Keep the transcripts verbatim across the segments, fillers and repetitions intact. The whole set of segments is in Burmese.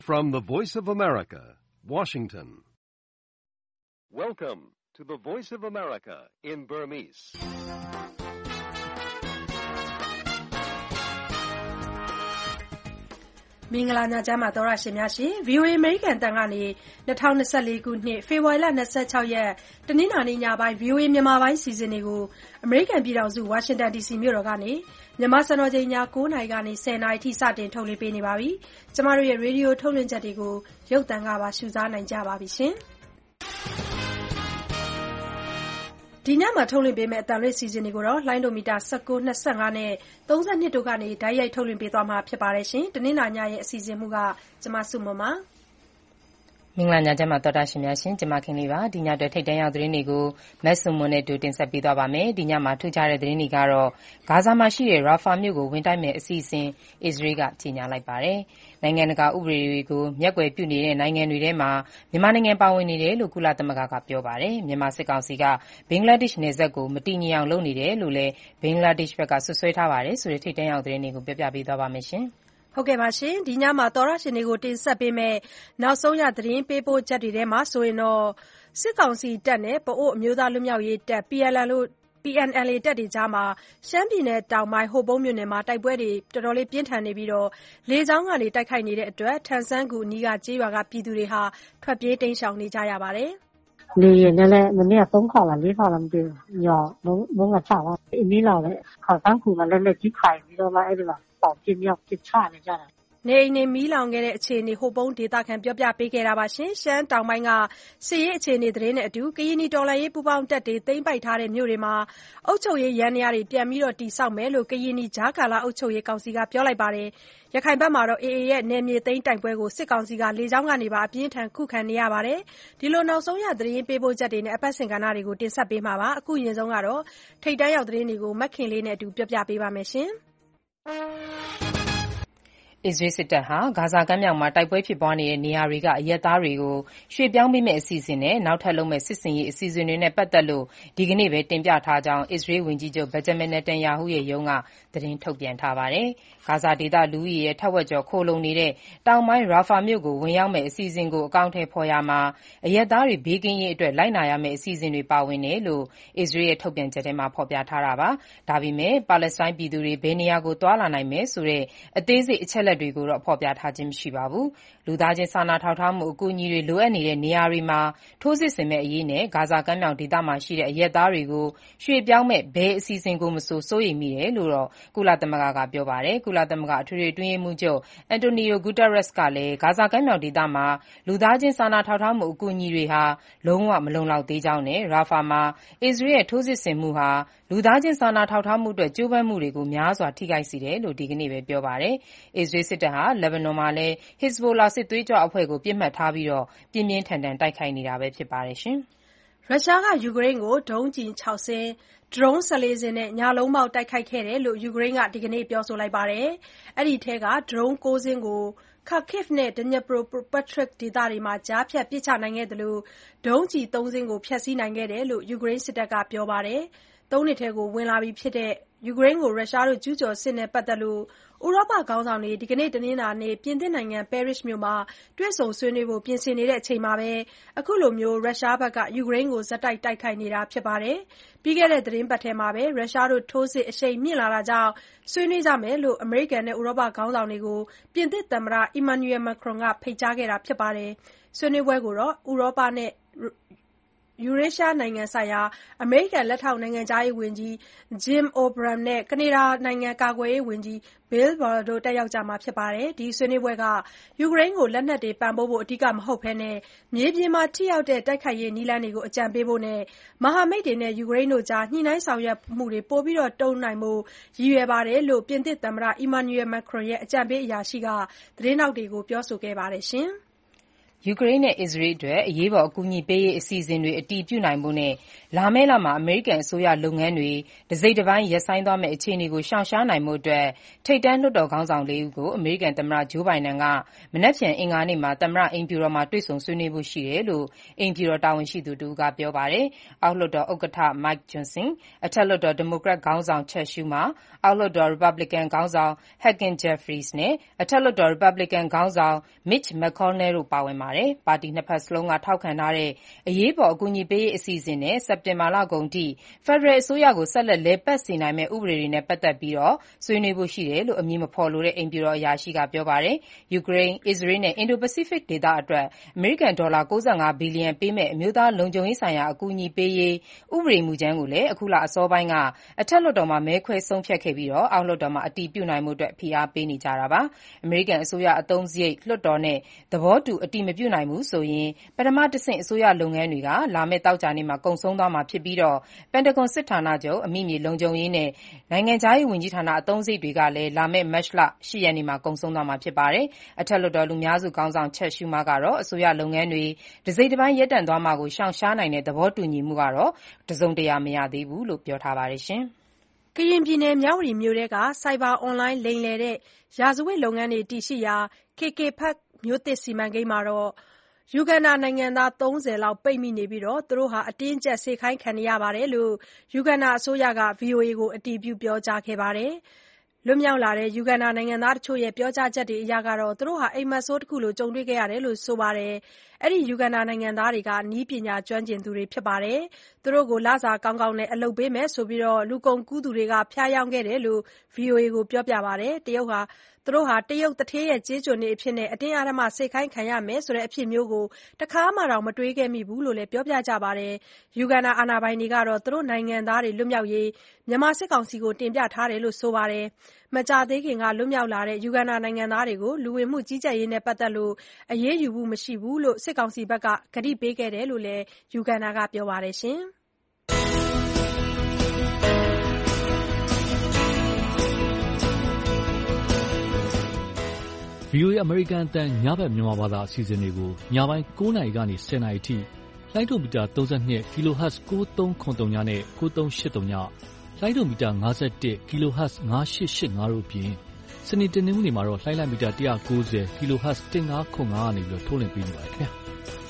From the Voice of America, Washington. Welcome to the Voice of America in Burmese. ။မင်္ဂလာညချမ်းပါသောရရှင်များရှင် ဗွီအိုအေ အမေရိကန်အသံကနေ၂၀၂၄ခုနှစ်ဖေဖော်ဝါရီလ၂၆ရက်တနင်္လာနေ့ညပိုင်း ဗွီအိုအေမြန်မာပိုင်းအစီအစဉ်တွေကိုအမေရိကန်ပြည်ထောင်စုဝါရှင်တန်ဒီစီမြို့တော်ကနေမြန်မာစံတော်ချိန်ည၉နာရီကနေ၁၀နာရီအထိစတင်ထုတ်လွှင့်ပေးနေပါပြီ။ကျမတို့ရဲ့ရေဒီယိုထုတ်လွှင့်ချက်တွေကိုရုပ်သံကပါရှုစားနိုင်ကြပါပြီရှင်။ဒီညမှာထုတ်လွှင့်ပေးမယ့်အသံလွှင့်စီစဉ်တွေကိုတော့လိုင်းဒိုမီတာ၁၉၊၂၅နဲ့၃၂တို့ကနေတိုက်ရိုက်ထုတ်လွှင့်ပေးသွားမှာဖြစ်ပါတယ်ရှင်။တနင်္လာညရဲ့အစီအစဉ်မှုကကျမစုမွန်ပါမင်္ဂလာညချမ်းပါတော်တာရှင်များရှင်ကျမခင်လေးပါဒီညအတွက်ထိတ်တန့်ရောက်သတင်းတွေကိုမက်ဆွန်မွန်နဲ့တူတင်ဆက်ပေးသွားပါမယ်ဒီညမှာထူးခြားတဲ့သတင်းတွေကတော့ဂါဇာမှာရှိတဲ့ရာဖာမြို့ကိုဝင်တိုက်မဲ့အစီအစဉ်အစ္စရေးကကြေညာလိုက်ပါတယ်နိုင်ငံတကာဥပဒေတွေကိုမျက်ကွယ်ပြုနေတဲ့နိုင်ငံတွေထဲမှာမြန်မာနိုင်ငံပါဝင်နေတယ်လို့ကုလသမဂ္ဂကပြောပါတယ်မြန်မာစစ်ကောင်စီကဘင်္ဂလားဒေ့ရှ်နယ်စပ်ကိုမတည်ငြိမ်အောင်လုပ်နေတယ်လို့လည်းဘင်္ဂလားဒေ့ရှ်ဘက်ကဆွဆွဲထားပါတယ်ဆိုတဲ့ထိတ်တန့်ရောက်သတင်းတွေကိုပြပြပေးသွားပါမယ်ရှင်ဟုတ်ကဲ့ပါရှင်ဒီညမှာသောရရှင်တွေကိုတင်ဆက်ပေးမယ့်နောက်ဆုံးရသတင်းပေးပို့ချက်တွေထဲမှာဆိုရင်တော့စစ်ကောင်စီတပ်နဲ့ပအို့အမျိုးသားလွတ်မြောက်ရေးတပ် P L N လို့ P N L A တပ်တွေကြားမှာရှမ်းပြည်နယ်တောင်ပိုင်းဟိုပုံးမြို့နယ်မှာတိုက်ပွဲတွေတော်တော်လေးပြင်းထန်နေပြီးတော့လေကြောင်းကနေတိုက်ခိုက်နေတဲ့အတွက်ထန်ဆန်းကူအနီးကကျေးရွာကပြည်သူတွေဟာထွက်ပြေးတိမ်းရှောင်နေကြရပါတယ်လေယာဉ်နဲ့လည်းမနေ့ကသုံးခေါက်လားလေးခေါက်လားမသိဘူးညောလုံးလုံးကချသွားအမီးလောက်လည်းခေါက်ဆန်းကူကလည်းလက်ကြီးခိုင်ပြီးတော့မှအဲ့ဒီမှာပေါင်ပြင်းမြောက်ပြချနေကြတာနေအိမ်တွေမီးလောင်ခဲ့တဲ့အခြေအနေဟိုပုံးဒေသခံပြောပြပေးခဲ့တာပါရှင်ရှမ်းတောင်ပိုင်းကစစ်ရေးအခြေအနေသတင်းနဲ့အတူကရင်နီတော်လှန်ရေးပူးပေါင်းတပ်တွေသိမ်းပိုက်ထားတဲ့မြို့တွေမှာအုပ်ချုပ်ရေးရန်နေရာတွေပြန်ပြီးတော့တိစောက်မယ်လို့ကရင်နီကြားကာလအုပ်ချုပ်ရေးကောင်စီကပြောလိုက်ပါတယ်ရခိုင်ဘက်မှာတော့ A A ရဲ့နယ်မြေသိမ်းတိုက်ပွဲကိုစစ်ကောင်စီကလေကြောင်းကနေပါအပြင်းထန်ခုခံနေရပါတယ်ဒီလိုနောက်ဆုံးရသတင်းပေးပို့ချက်တွေနဲ့အပတ်စဉ်ကဏ္ဍတွေကိုတင်ဆက်ပေးမှာပါအခုရင်ဆုံးကတော့ထိတ်တန်းရောက်သတင်းတွေကိုမက်ခင်လေးနဲ့အတူပြောပြပေးပါမယ်ရှင်အစ္စရေးစစ်တပ်ဟာဂါဇာကမ်းမြောင်မှာတိုက်ပွဲဖြစ်ပွားနေတဲ့နေရာတွေကအရပ်သားတွေကိုရွှေ့ပြောင်းပေးမယ့်အစီအစဉ်နဲ့နောက်ထပ်လုပ်မယ့်စစ်ဆင်ရေးအစီအစဉ်တွေနဲ့ပတ်သက်လို့ဒီကနေ့ပဲတင်ပြထားကြောင်းအစ္စရေးဝန်ကြီးချုပ်ဘင်ဂျမင်နေတန်ယာဟုရဲ့ရုံးကသတင်းထုတ်ပြန်ထားပါတယ်။ဂါဇာဒေသလူဦးရေရဲ့ထက်ဝက်ကျော်ခိုလုံနေတဲ့တောင်ပိုင်းရာဖာမြို့ကိုဝင်ရောက်မယ့်အစီအစဉ်ကိုအကောင့်ထဲဖော်ရမှာအရပ်သားတွေဘေးကင်းရေးအတွက်လိုက်နာရမယ့်အစီအစဉ်တွေပါဝင်တယ်လို့အစ္စရေးရဲ့ထုတ်ပြန်ချက်ထဲမှာဖော်ပြထားတာပါ။ဒါပေမဲ့ပါလက်စတိုင်းပြည်သူတွေဘယ်နေရာကိုသွားလာနိုင်မယ်ဆိုတဲ့အသေးစိတ်အချက်တွေကိုတော့ဖော်ပြထားခြင်းမရှိပါဘူး။လူသားချင်းစာနာထောက်ထားမှုအကူအညီတွေလိုအပ်နေတဲ့နေရာတွေမှာထိုးစစ်ဆင်မဲ့အရေးနဲ့ဂါဇာကမ်းမြောင်ဒေသမှာရှိတဲ့အရပ်သားတွေကိုရွှေ့ပြောင်းမဲ့ဘယ်အစီအစဉ်ကိုမဆိုစိုးရိမ်မိတယ်လို့တော့ကုလသမဂ္ဂကပြောပါတယ်။ကုလသမဂ္ဂအထွေထွေအတွင်းရေးမှူးချုပ်အန်တိုနီယိုဂူတာရက်စ်ကလည်းဂါဇာကမ်းမြောင်ဒေသမှာလူသားချင်းစာနာထောက်ထားမှုအကူအညီတွေဟာလုံးဝမလုံလောက်သေးကြောင်းနဲ့ရာဖာမှာအစ္စရေးရဲ့ထိုးစစ်ဆင်မှုဟာလူသားချင်းစာနာထောက်ထားမှုအတွက်ကြိုးပမ်းမှုတွေကိုများစွာထိခိုက်စေတယ်လို့ဒီကနေ့ပဲပြောပါတယ်။အစ္စရေးစစ်တပ်ဟာလက်ဘနွန်မှာလည်း Hezbollah စစ်သွေးကြွအဖွဲ့ကိုပစ်မှတ်ထားပြီးပြင်းပြင်းထန်ထန်တိုက်ခိုက်နေတာပဲဖြစ်ပါတယ်ရှင်။ရုရှားကယူကရိန်းကိုဒုံးကျည်၆စင်းဒရုန်း၁၄စင်းနဲ့ညလုံးပေါက်တိုက်ခိုက်ခဲ့တယ်လို့ယူကရိန်းကဒီကနေ့ပြောဆိုလိုက်ပါတယ်။အဲ့ဒီထဲကဒရုန်း၉စင်းကို Kharkiv နဲ့ Dnipropetrovsk ဒေသတွေမှာကြားဖြတ်ပစ်ချနိုင်ခဲ့သလိုဒုံးကျည်၃စင်းကိုဖျက်ဆီးနိုင်ခဲ့တယ်လို့ယူကရိန်းစစ်တပ်ကပြောပါတယ်။သုံးနှစ်ထဲဝင်လာပြီဖြစ်တဲ့ယူကရိန်းကိုရုရှားကျူးကျော်စစ်နဲ့ပတ်သက်လို့ဥရောပခေါင်းဆောင်တွေဒီကနေ့တနင်္လာနေ့ပြင်သစ်နိုင်ငံပဲရစ်မြို့မှာတွေ့ဆုံဆွေးနွေးဖို့ပြင်ဆင်နေတဲ့အချိန်မှာပဲအခုလိုရုရှားဘက်ကယူကရိန်းကိုဆက်တိုက်တိုက်ခိုက်နေတာဖြစ်ပါတယ်။ပြီးခဲ့တဲ့သီတင်းပတ်ထဲမှာပဲရုရှားတို့ထိုးစစ်အရှိန်မြင့်လာတာကြောင့်ဆွေးနွေးကြမယ်လို့အမေရိကန်နဲ့ဥရောပခေါင်းဆောင်တွေကိုပြင်သစ်သမ္မတ Emmanuel Macron ကဖိတ်ကြားခဲ့တာဖြစ်ပါတယ်။ဆွေးနွေးပွဲကိုတော့ဥရောပနဲ့ယူရေးရှားနိုင်ငံဆိုင်ရာအမေရိကန်လက်ထောက်နိုင်ငံခြားရေးဝန်ကြီး Jim O'Brien နဲ့ကနေဒါနိုင်ငံကာကွယ်ရေးဝန်ကြီး Bill Valle တို့တက်ရောက်ကြမှာဖြစ်ပါတယ်။ဒီဆွေးနွေးပွဲကယူကရိန်းကိုလက်နက်တွေပံ့ပိုးဖို့အဓိကမဟုတ်ဘဲမြေပြင်မှာထိရောက်တဲ့တိုက်ခိုက်ရေးနည်းလမ်းတွေကိုအကြံပေးဖို့နဲ့မဟာမိတ်တွေနဲ့ယူကရိန်းတို့ကြားညှိနှိုင်းဆောင်ရွက်မှုတွေပိုပြီးတိုးနိုင်ဖို့ရည်ရွယ်ပါတယ်လို့ပြင်သစ်သမ္မတ Emmanuel Macron ရဲ့အကြံပေးအရာရှိကသတင်းထောက်တွေကိုပြောဆိုခဲ့ပါတယ်ရှင်။ယူကရိန်းနဲ့အစ္စရေးအတွက်အရေးပေါ်အကူအညီပေးရေးအစီအစဉ်တွေအတည်ပြုနိုင်ဖို့နဲ့လာမယ့်လမှာအမေရိကန်အစိုးရလုပ်ငန်းတွေတစိတ်တပိုင်းရပ်ဆိုင်းသွားမယ့်အခြေအနေကိုရှောင်ရှားနိုင်ဖို့အတွက်ထိပ်တန်းလွှတ်တော်ခေါင်းဆောင်လေးဦးကိုအမေရိကန်သမ္မတဂျိုးဘိုင်ဒန်ကမနက်ဖြန်အင်္ဂါနေ့မှာသမ္မတအိမ်ဖြူတော်မှာတွေ့ဆုံဆွေးနွေးဖို့ရှိတယ်လို့အိမ်ဖြူတော်တာဝန်ရှိသူတဦးကပြောပါတယ်။အောက်လွှတ်တော်ဥက္ကဋ္ဌ Mike Johnson, အထက်လွှတ်တော်ဒီမိုကရက်ခေါင်းဆောင် Chuck Schumer, အောက်လွှတ်တော်ရီပတ်ဘလစ်ကန်ခေါင်းဆောင် Hakeem Jeffries နဲ့အထက်လွှတ်တော်ရီပတ်ဘလစ်ကန်ခေါင်းဆောင် Mitch McConnell တို့ပါဝင်ပါတယ်။ပါတီနှစ်ဖက်စလုံးကထောက်ခံထားတဲ့အရေးပေါ်အကူအညီပေးရေးအစီအစဉ်နဲ့စက်တင်ဘာလကုန်ထိဖက်ဒရယ်အစိုးရကိုဆက်လက်လည်ပတ်စေနိုင်မယ့်ဥပဒေတွေနဲ့ပတ်သက်ပြီးဆွေးနွေးဖို့ရှိတယ်လို့အမည်မဖော်လိုတဲ့အိမ်ဖြူတော်အရာရှိကပြောပါတယ်။ယူကရိန်း၊အစ္စရေးနဲ့အင်ဒိုပစိဖိတ်ဒေသအတွက်အမေရိကန်ဒေါ်လာ၉၅ဘီလီယံပေးမယ့်အမျိုးသားလုံခြုံရေးဆိုင်ရာအကူအညီပေးရေးဥပဒေမူကြမ်းကိုလည်းအခုလအစောပိုင်းကအထက်လွှတ်တော်မှာမဲခွဲဆုံးဖြတ်ခဲ့ပြီးအောက်လွှတ်တော်မှာအတည်ပြုနိုင်ဖို့ဖိအားပေးနေကြတာပါ။အမေရိကန်အစိုးရအသုံးစရိတ်လွှတ်တော်နဲ့သဘောတူအတည်မပြုနိုင်ဘူးဆိုရင်ပထမတဆင့်အစိုးရလုပ်ငန်းတွေကလာမယ့်သောကြာနေ့မှာကုန်ဆုံးသွားမှာဖြစ်ပြီးပန်တဂွန်စစ်ဌာနချုပ်အမိမြေလုံခြုံရေးနဲ့နိုင်ငံခြားရေးဝန်ကြီးဌာနအသုံးစရိတ်တွေကလည်းလာမယ့်မတ်လ၈ရက်နေ့မှာကုန်ဆုံးသွားမှာဖြစ်ပါတယ်။အထက်လွှတ်တော်လူများစုခေါင်းဆောင် Chuck Schumer ကတော့အစိုးရလုပ်ငန်းတွေတစိတ်တပိုင်းရပ်တန့်သွားမှာကိုရှောင်ရှားနိုင်တဲ့သဘောတူညီမှုကတော့တစုံတရာမရသေးဘူးလို့ပြောထားပါတယ်။ကရင်ပြည်နယ်မြဝတီမြို့ထဲကဆိုက်ဘာအွန်လိုင်းလိမ်လည်တဲ့ရာဇဝတ်လုပ်ငန်းတွေတည်ရှိရာ ကေ ကေ ဖက် မြို့သစ်စီမံကိန်းမှာယူဂန်ဒါနိုင်ငံသားသုံးဆယ်လောက်ပိတ်မိနေပြီးသူတို့အတင်းအကျပ်စေခိုင်းခံနေရတယ်လို့ယူဂန်ဒါအစိုးရက ဗွီအိုအေကိုအတည်ပြုပြောကြားခဲ့ပါတယ်။ လွတ်မြောက်လာတဲ့ယူဂန်ဒါနိုင်ငံသားတချို့ရဲ့ပြောကြားချက်တွေအရသူတို့အိပ်မက်ဆိုးတခုလိုကြုံတွေ့ခဲ့ရတယ်လို့ဆိုပါတယ်။ အဲဒီယူဂန်ဒါနိုင်ငံသားတွေကနည်းပညာကျွမ်းကျင်သူတွေဖြစ်ပြီးသူတို့ကိုလစာကောင်းကောင်းနဲ့အလုပ်ပေးမယ်ဆိုပြီး လူကုန်ကူးသူတွေကဖြားယောင်းခဲ့တယ်လို့ ဗွီအိုအေကိုပြောပါတယ်။ တရုတ်ဟာသူတို့တရုတ်သူဌေးရဲ့ကျေးကျွန်တွေအဖြစ်အတင်းအဓမ္မစေခိုင်းခံရမယ်ဆိုတဲ့အဖြစ်မျိုးကိုတခါမှမတွေ့ခဲ့မိဘူးလို့လည်းပြောကြပါတယ်။ ယူဂန်ဒါအာဏာပိုင်တွေကတော့သူတို့နိုင်ငံသားတွေလွတ်မြောက်ရေးမြန်မာစစ်ကောင်စီကိုတင်ပြထားတယ်လို့ဆိုပါတယ်။ မကြာသေးခင်ကလွတ်မြောက်လာတဲ့ယူဂန်ဒါနိုင်ငံသားတွေကိုလူဝင်မှုကြီးကြပ်ရေးနဲ့ပတ်သက်လို့အရေးယူမှုမရှိဘူးလို့စစ်ကောင်စီဘက်ကကတိပေးခဲ့တယ်လို့လည်းယူဂန်ဒါကပြောပါတယ်။ဗွီအိုအေအမေရိကန်အသံညဘက်မြန်မာဘာသာအစီအစဉ်တွေကိုညပိုင်း၉နာရီကနေ၁၀နာရီအထိလိုင်းဒိုမီတာ၃၂ ကီလိုဟတ်၉၃၇၃ နဲ့၉၃၈၃ လိုင်းဒိုမီတာ၅၁ ကီလိုဟတ်၅၈၈၅တို့အပြင်စနေတနင်္ဂနွေမှာတော့လှိုင်းလမီတာ၁၉၀ကီလိုဟတ်၁၅၇၅ကနေပြီးထုတ်လွှင့်ပေးနေပါတယ်ခင်ဗျာ။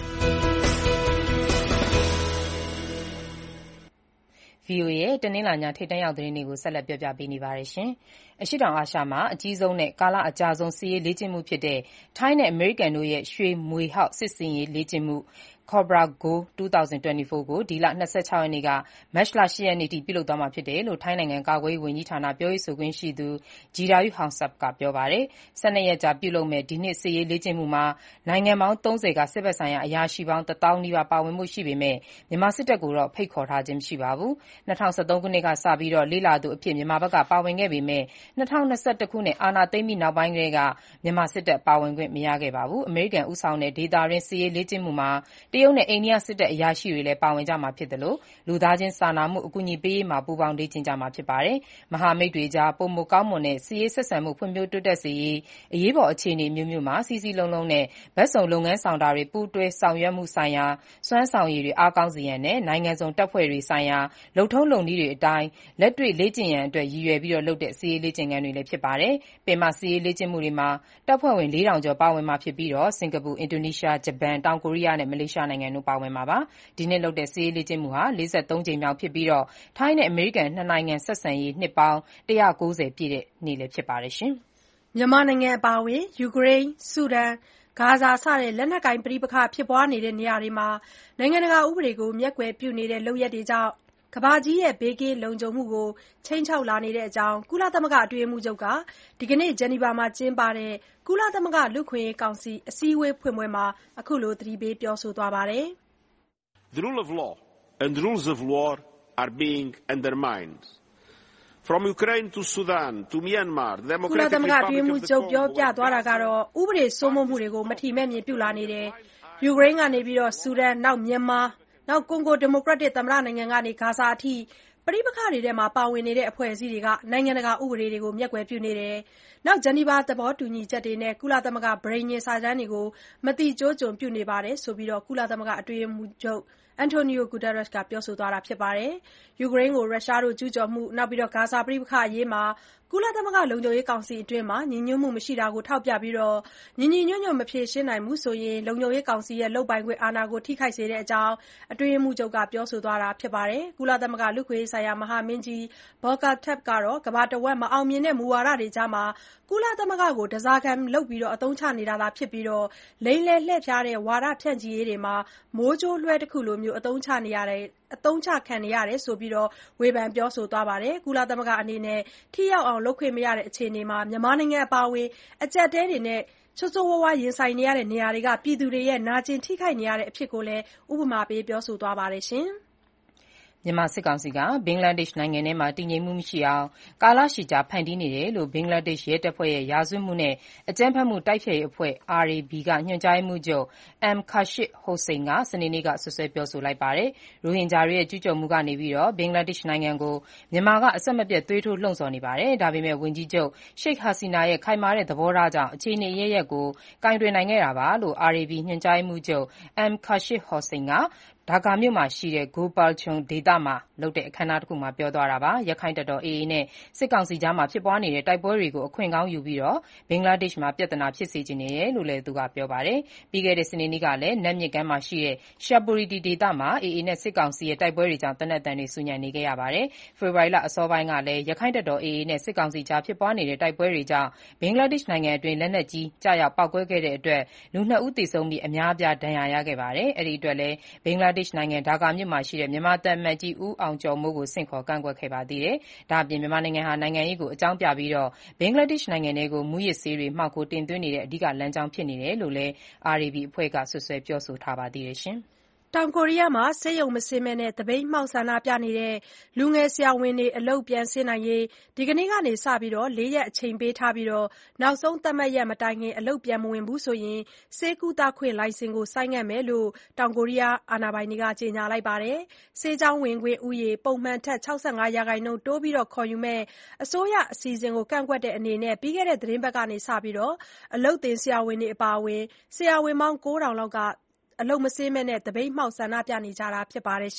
ဗွီအိုအေရဲ့တနင်္လာညထိပ်တန်းရောက်သတင်းတွေကိုဆက်လက်ပြောပြပေးနေပါတယ်။ အရှေ့တောင်အာရှမှာအကြီးဆုံးနဲ့ကာလအကြာဆုံးစစ်ရေးလေ့ကျင့်မှုဖြစ်တဲ့ထိုင်းနဲ့အမေရိကန်တို့ရဲ့ရွှေမြွေဟောက်စစ်ဆင်ရေးလေ့ကျင့်မှု Cobra Gold ၂၀၂၄ ကိုဒီလ၂၆ရက်နေ့ကမတ်လ၈ရက်နေ့အထိပြုလုပ်သွားမှာဖြစ်တယ်လို့ထိုင်းနိုင်ငံကာကွယ်ရေးဝန်ကြီးဌာနပြောရေးဆိုခွင့်ရှိသူ Jirayu Houngsub ကပြောပါတယ်။ ၁၂ရက်ကြာပြုလုပ်မယ့်ဒီနှစ်စစ်ရေးလေ့ကျင့်မှုမှာနိုင်ငံပေါင်း၃၀ကစစ်ဘက်ဆိုင်ရာအရာရှိပေါင်းတသောင်းနီးပါးပါဝင်ဖို့ရှိပေမဲ့မြန်မာစစ်တပ်ကိုတော့ဖိတ်ခေါ်ထားခြင်းမရှိပါဘူး။ ၂၀၁၃ခုနှစ်ကစပြီးလေ့လာသူအဖြစ်မြန်မာဘက်ကပါဝင်ခဲ့ပေမဲ့၂၀၂၁ခုနှစ်အာဏာသိမ်းပြီးနောက်ပိုင်းကတည်းကမြန်မာစစ်တပ်ပါဝင်ခွင့်မရခဲ့ပါဘူး။ အမေရိကန်ဦးဆောင်တဲ့ဒေသတွင်းစစ်ရေးလေ့ကျင့်မှုမှာတရုတ်နဲ့အိန္ဒိယစစ်တပ်အရာရှိတွေလည်းပါဝင်ကြမှာဖြစ်သလိုလူသားချင်းစာနာမှုအကူအညီပေးရေးမှာပူးပေါင်းလေ့ကျင့်ကြမှာဖြစ်ပါတယ်။ မဟာမိတ်တွေကြားပိုမိုကောင်းမွန်တဲ့စစ်ရေးဆက်ဆံမှုဖွံ့ဖြိုးတိုးတက်စေရေးအရေးပေါ်အခြေအနေအမျိုးမျိုးမှာစည်းစည်းလုံးလုံးနဲ့ဘက်စုံလုပ်ငန်းဆောင်တာတွေပူးတွဲဆောင်ရွက်မှုဆိုင်ရာစွမ်းဆောင်ရည်တွေအားကောင်းစေရန်နဲ့နိုင်ငံစုံတပ်ဖွဲ့တွေဆိုင်ရာလုပ်ထုံးလုပ်နည်းတွေအတိုင်းလက်တွေ့လေ့ကျင့်ရန်အတွက်ရည်ရွယ်ပြီးလုပ်တဲ့စစ်ရေးလေ့ကျင့်ခန်းတွေလည်းဖြစ်ပါတယ်။ ပင်မစစ်ရေးလေ့ကျင့်မှုတွေမှာတပ်ဖွဲ့ဝင်လေးထောင်ကျော်ပါဝင်မှာဖြစ်ပြီးစင်္ကာပူ၊ အင်ဒိုနီးရှား၊ ဂျပန်၊ တောင်ကိုရီးယားနဲ့မလေးရှားနိုင်ငံတို့ပါဝင်မှာပါ။ ဒီနှစ်လုပ်တဲ့စစ်ရေးလေ့ကျင့်မှုဟာလေးဆယ့်သုံးကြိမ်မြောက်ဖြစ်ပြီးထိုင်းနဲ့အမေရိကန်နှစ်နိုင်ငံဆက်ဆံရေးနှစ်ပေါင်း၁၉၀ပြည့်တဲ့နှစ်လည်းဖြစ်ပါတယ်။မြန်မာနိုင်ငံအပါအဝင်ယူကရိန်း၊ဆူဒန်၊ဂါဇာစတဲ့လက်နက်ကိုင်ပဋိပက္ခဖြစ်ပွားနေတဲ့နေရာတွေမှာနိုင်ငံတကာဥပဒေကိုမျက်ကွယ်ပြုနေတဲ့လုပ်ရပ်တွေကြောင့်ကမ္ဘာကြီးရဲ့ဘေးကင်းလုံခြုံမှုကိုခြိမ်းခြောက်လာနေတဲ့အကြောင်းကုလသမဂ္ဂအတွင်းရေးမှူးချုပ်ကဒီကနေ့ဂျနီဗာမှာကျင်းပတဲ့ကုလသမဂ္ဂလူ့အခွင့်အရေးကောင်စီအစည်းအဝေးဖွင့်ပွဲမှာအခုလိုသတိပေးပြောဆိုသွားပါတယ်။ The rule of law and rules of war are being undermined. From Ukraine to Sudan to Myanmar, the Democratic Republic of the Congo ပြောပြသွားတာကတော့ဥပဒေစိုးမိုးမှုတွေကိုမထီမဲ့မြင်ပြုလာနေတယ်။ယူကရိန်းကနေဆူဒန်နောက်မြန်မာနောက်ကွန်ဂိုဒီမိုကရက်တစ်သမ္မတနိုင်ငံကနေဂါဇာအထိပဋိပက္ခတွေထဲပါဝင်နေတဲ့အဖွဲ့အစည်းတွေကနိုင်ငံတကာဥပဒေတွေကိုမျက်ကွယ်ပြုနေတယ်၊ဂျနီဗာသဘောတူညီချက်တွေနဲ့ကုလသမဂ္ဂပဋိညာဉ်စာတမ်းတွေကိုမသိကျိုးကျွံပြုနေတယ်ဆိုပြီးကုလသမဂ္ဂအတွင်းရေးမှူးချုပ်Antonio Guterres ကပြောဆိုသွားတာပါ။ ယူကရိန်းကိုရုရှားကျူးကျော်မှု၊ဂါဇာပဋိပက္ခအရေးမှာကုလသမဂ္ဂလုံခြုံရေးကောင်စီအတွင်းညီညွတ်မှုမရှိတာကိုထောက်ပြပြီးညီညီညွတ်ညွတ်မဖြေရှင်းနိုင်ဘူးဆိုရင်လုံခြုံရေးကောင်စီရဲ့လုပ်ပိုင်ခွင့်အာဏာကိုထိခိုက်စေတဲ့အကြောင်းအတွင်းရေးမှူးချုပ်ကပြောဆိုသွားတာပါ။ ကုလသမဂ္ဂလူ့အခွင့်အရေးဆိုင်ရာမဟာမင်းကြီး Volker Turk ကတော့ကမ္ဘာတဝှမ်းမအောင်မြင်တဲ့မူဝါဒတွေကြားမှာကုလသမဂ္ဂကိုဓားစာခံလုပ်အသုံးချနေတာသာဖြစ်ပြီးလိမ်လည်လှည့်ဖျားတဲ့ဝါဒဖြန့်ချိရေးတွေမှာမိုးကြိုးလွှဲတခုလိုအသုံးချနေရတယ်အသုံးချခံနေရတယ်ဆိုပြီးဝေဖန်ပြောဆိုသွားပါတယ်။ ကုလသမဂ္ဂအနေနဲ့ထိရောက်အောင်လုပ်ခွင့်မရတဲ့အခြေအနေမှာမြန်မာနိုင်ငံအပါအဝင်အကျပ်အတည်းတွေနဲ့ဆိုးဆိုးဝါးဝါးရင်ဆိုင်နေရတဲ့နေရာတွေကပြည်သူတွေရဲ့နာကျင်ထိခိုက်နေရတဲ့အဖြစ်ကိုလည်းဥပမာပေးပြောဆိုသွားပါတယ်။မြန်မာစစ်ကောင်စီကဘင်္ဂလားဒေ့ရှ်နိုင်ငံထဲမှာတည်ငြိမ်မှုမရှိအောင်ကာလရှည်ကြာဖန်တီးနေတယ်လို့ဘင်္ဂလားဒေ့ရှ်ရဲတပ်ဖွဲ့ရဲ့ရာဇဝတ်မှုနဲ့အကြမ်းဖက်မှုတိုက်ဖျက်ရေးအဖွဲ့ အာရေဘီ ကညွှန်ကြားရေးမှူးချုပ် M Khurshid Hossain ကစနေနေ့ကစွပ်စွဲပြောဆိုလိုက်ပါတယ်။ ရိုဟင်ဂျာတွေရဲ့ကျူးကျော်မှုကနေ ဘင်္ဂလားဒေ့ရှ်နိုင်ငံကိုမြန်မာကအဆက်မပြတ်သွေးထိုးလှုံ့ဆော်နေပါတယ်။ ဒါပေမဲ့ဝန်ကြီးချုပ် Sheikh Hasina ရဲ့ခိုင်မာတဲ့သဘောထားကြောင့်အခြေအနေအရပ်ရပ်ကိုကိုင်တွယ်နိုင်ခဲ့တာပါလို့ အာရေဘီညွှန်ကြားရေးမှူးချုပ် M Khurshid Hossain ကဒါကာမြို့ရှိ Gopalchung ဒေသမှာလုပ်တဲ့အခမ်းအနားတခုမှာပြောသွားတာပါ။ ရက္ခိုင့်တပ်တော် အေအေ နဲ့ စစ်ကောင်စီကြားဖြစ်ပွားနေတဲ့တိုက်ပွဲတွေကိုအခွင့်ကောင်းယူပြီးဘင်္ဂလားဒေ့ရှ်မှာပြဿနာဖြစ်စေချင်နေတယ်လို့လည်းသူကပြောပါတယ်။ ပြီးခဲ့တဲ့စနေနေ့ကလည်းနတ်မြစ်ကမ်းရှိ Shapuridi ဒေသမှာ အေအေနဲ့စစ်ကောင်စီတိုက်ပွဲတွေကြောင့်သေနတ်သံတွေဆူညံနေခဲ့ရပါတယ်။ ဖေဖော်ဝါရီလအစောပိုင်းကလည်း ရက္ခိုင့်တပ်တော် အေအေနဲ့စစ်ကောင်စီကြားဖြစ်ပွားနေတဲ့တိုက်ပွဲတွေကြောင့်ဘင်္ဂလားဒေ့ရှ်နိုင်ငံအတွင်းလက်နက်ကြီးကျရောက်ပေါက်ကွဲခဲ့တဲ့အတွက် လူနှစ်ဦးသေဆုံးပြီးအများအပြားဒဏ်ရာရခဲ့ပါတယ်။ အဲဒီအတွက်လည်းဘင်္ဂလားဒေ့ရှ်နိုင်ငံဒါကာမြို့မှာရှိတဲ့မြန်မာသံအမတ်ကြီးဦးအောင်ကျော်မိုးကိုဆင့်ခေါ်ကန့်ကွက်ခဲ့ပါသေးတယ်။ ဒါ့အပြင်မြန်မာနိုင်ငံဟာနိုင်ငံရေးကိုအကြောင်းပြပြီးဘင်္ဂလားဒေ့ရှ်နိုင်ငံထဲကိုမူးယစ်ဆေးတွေမှောင်ခိုတင်သွင်းနေတဲ့အဓိကလမ်းကြောင်းဖြစ်နေတယ်လို့လည်း အာရေဘီအဖွဲ့ကစွပ်စွဲပြောဆိုထားပါသေးတယ်။တောင်ကိုရီးယားမှာဆေးရုံမဆင်းဘဲသပိတ်မှောက်ဆန္ဒပြနေတဲ့လူငယ်ဆရာဝန်တွေအလုပ်ပြန်ဆင်းနိုင်ရေးဒီကနေ့ကစလို့လေးရက်အချိန်ပေးထားပြီးနောက်ဆုံးသတ်မှတ်ရက်မတိုင်ခင်အလုပ်ပြန်မဝင်ရင်ဆေးကုသခွင့်လိုင်စင်ဆိုင်းငံ့မယ်လို့တောင်ကိုရီးယားအာဏာပိုင်တွေကကြေညာလိုက်ပါတယ်။ ဆေးကျောင်းဝင်ခွင့်ဦးရေပုံမှန်ထက် ၆၅ ရာခိုင်နှုန်းတိုးပြီးခေါ်ယူမယ့်အစိုးရအစီအစဉ်ကိုကန့်ကွက်တဲ့အနေနဲ့ပြီးခဲ့တဲ့သီတင်းပတ်ကစလို့အလုပ်သင်ဆရာဝန်တွေအပါအဝင်ဆရာဝန်ပေါင်း ကိုးထောင်လောက်က အလုပ်မဆင်းဘဲသပိတ်မှောက်ဆန္ဒပြနေကြတာဖြစ်ပါတယ်။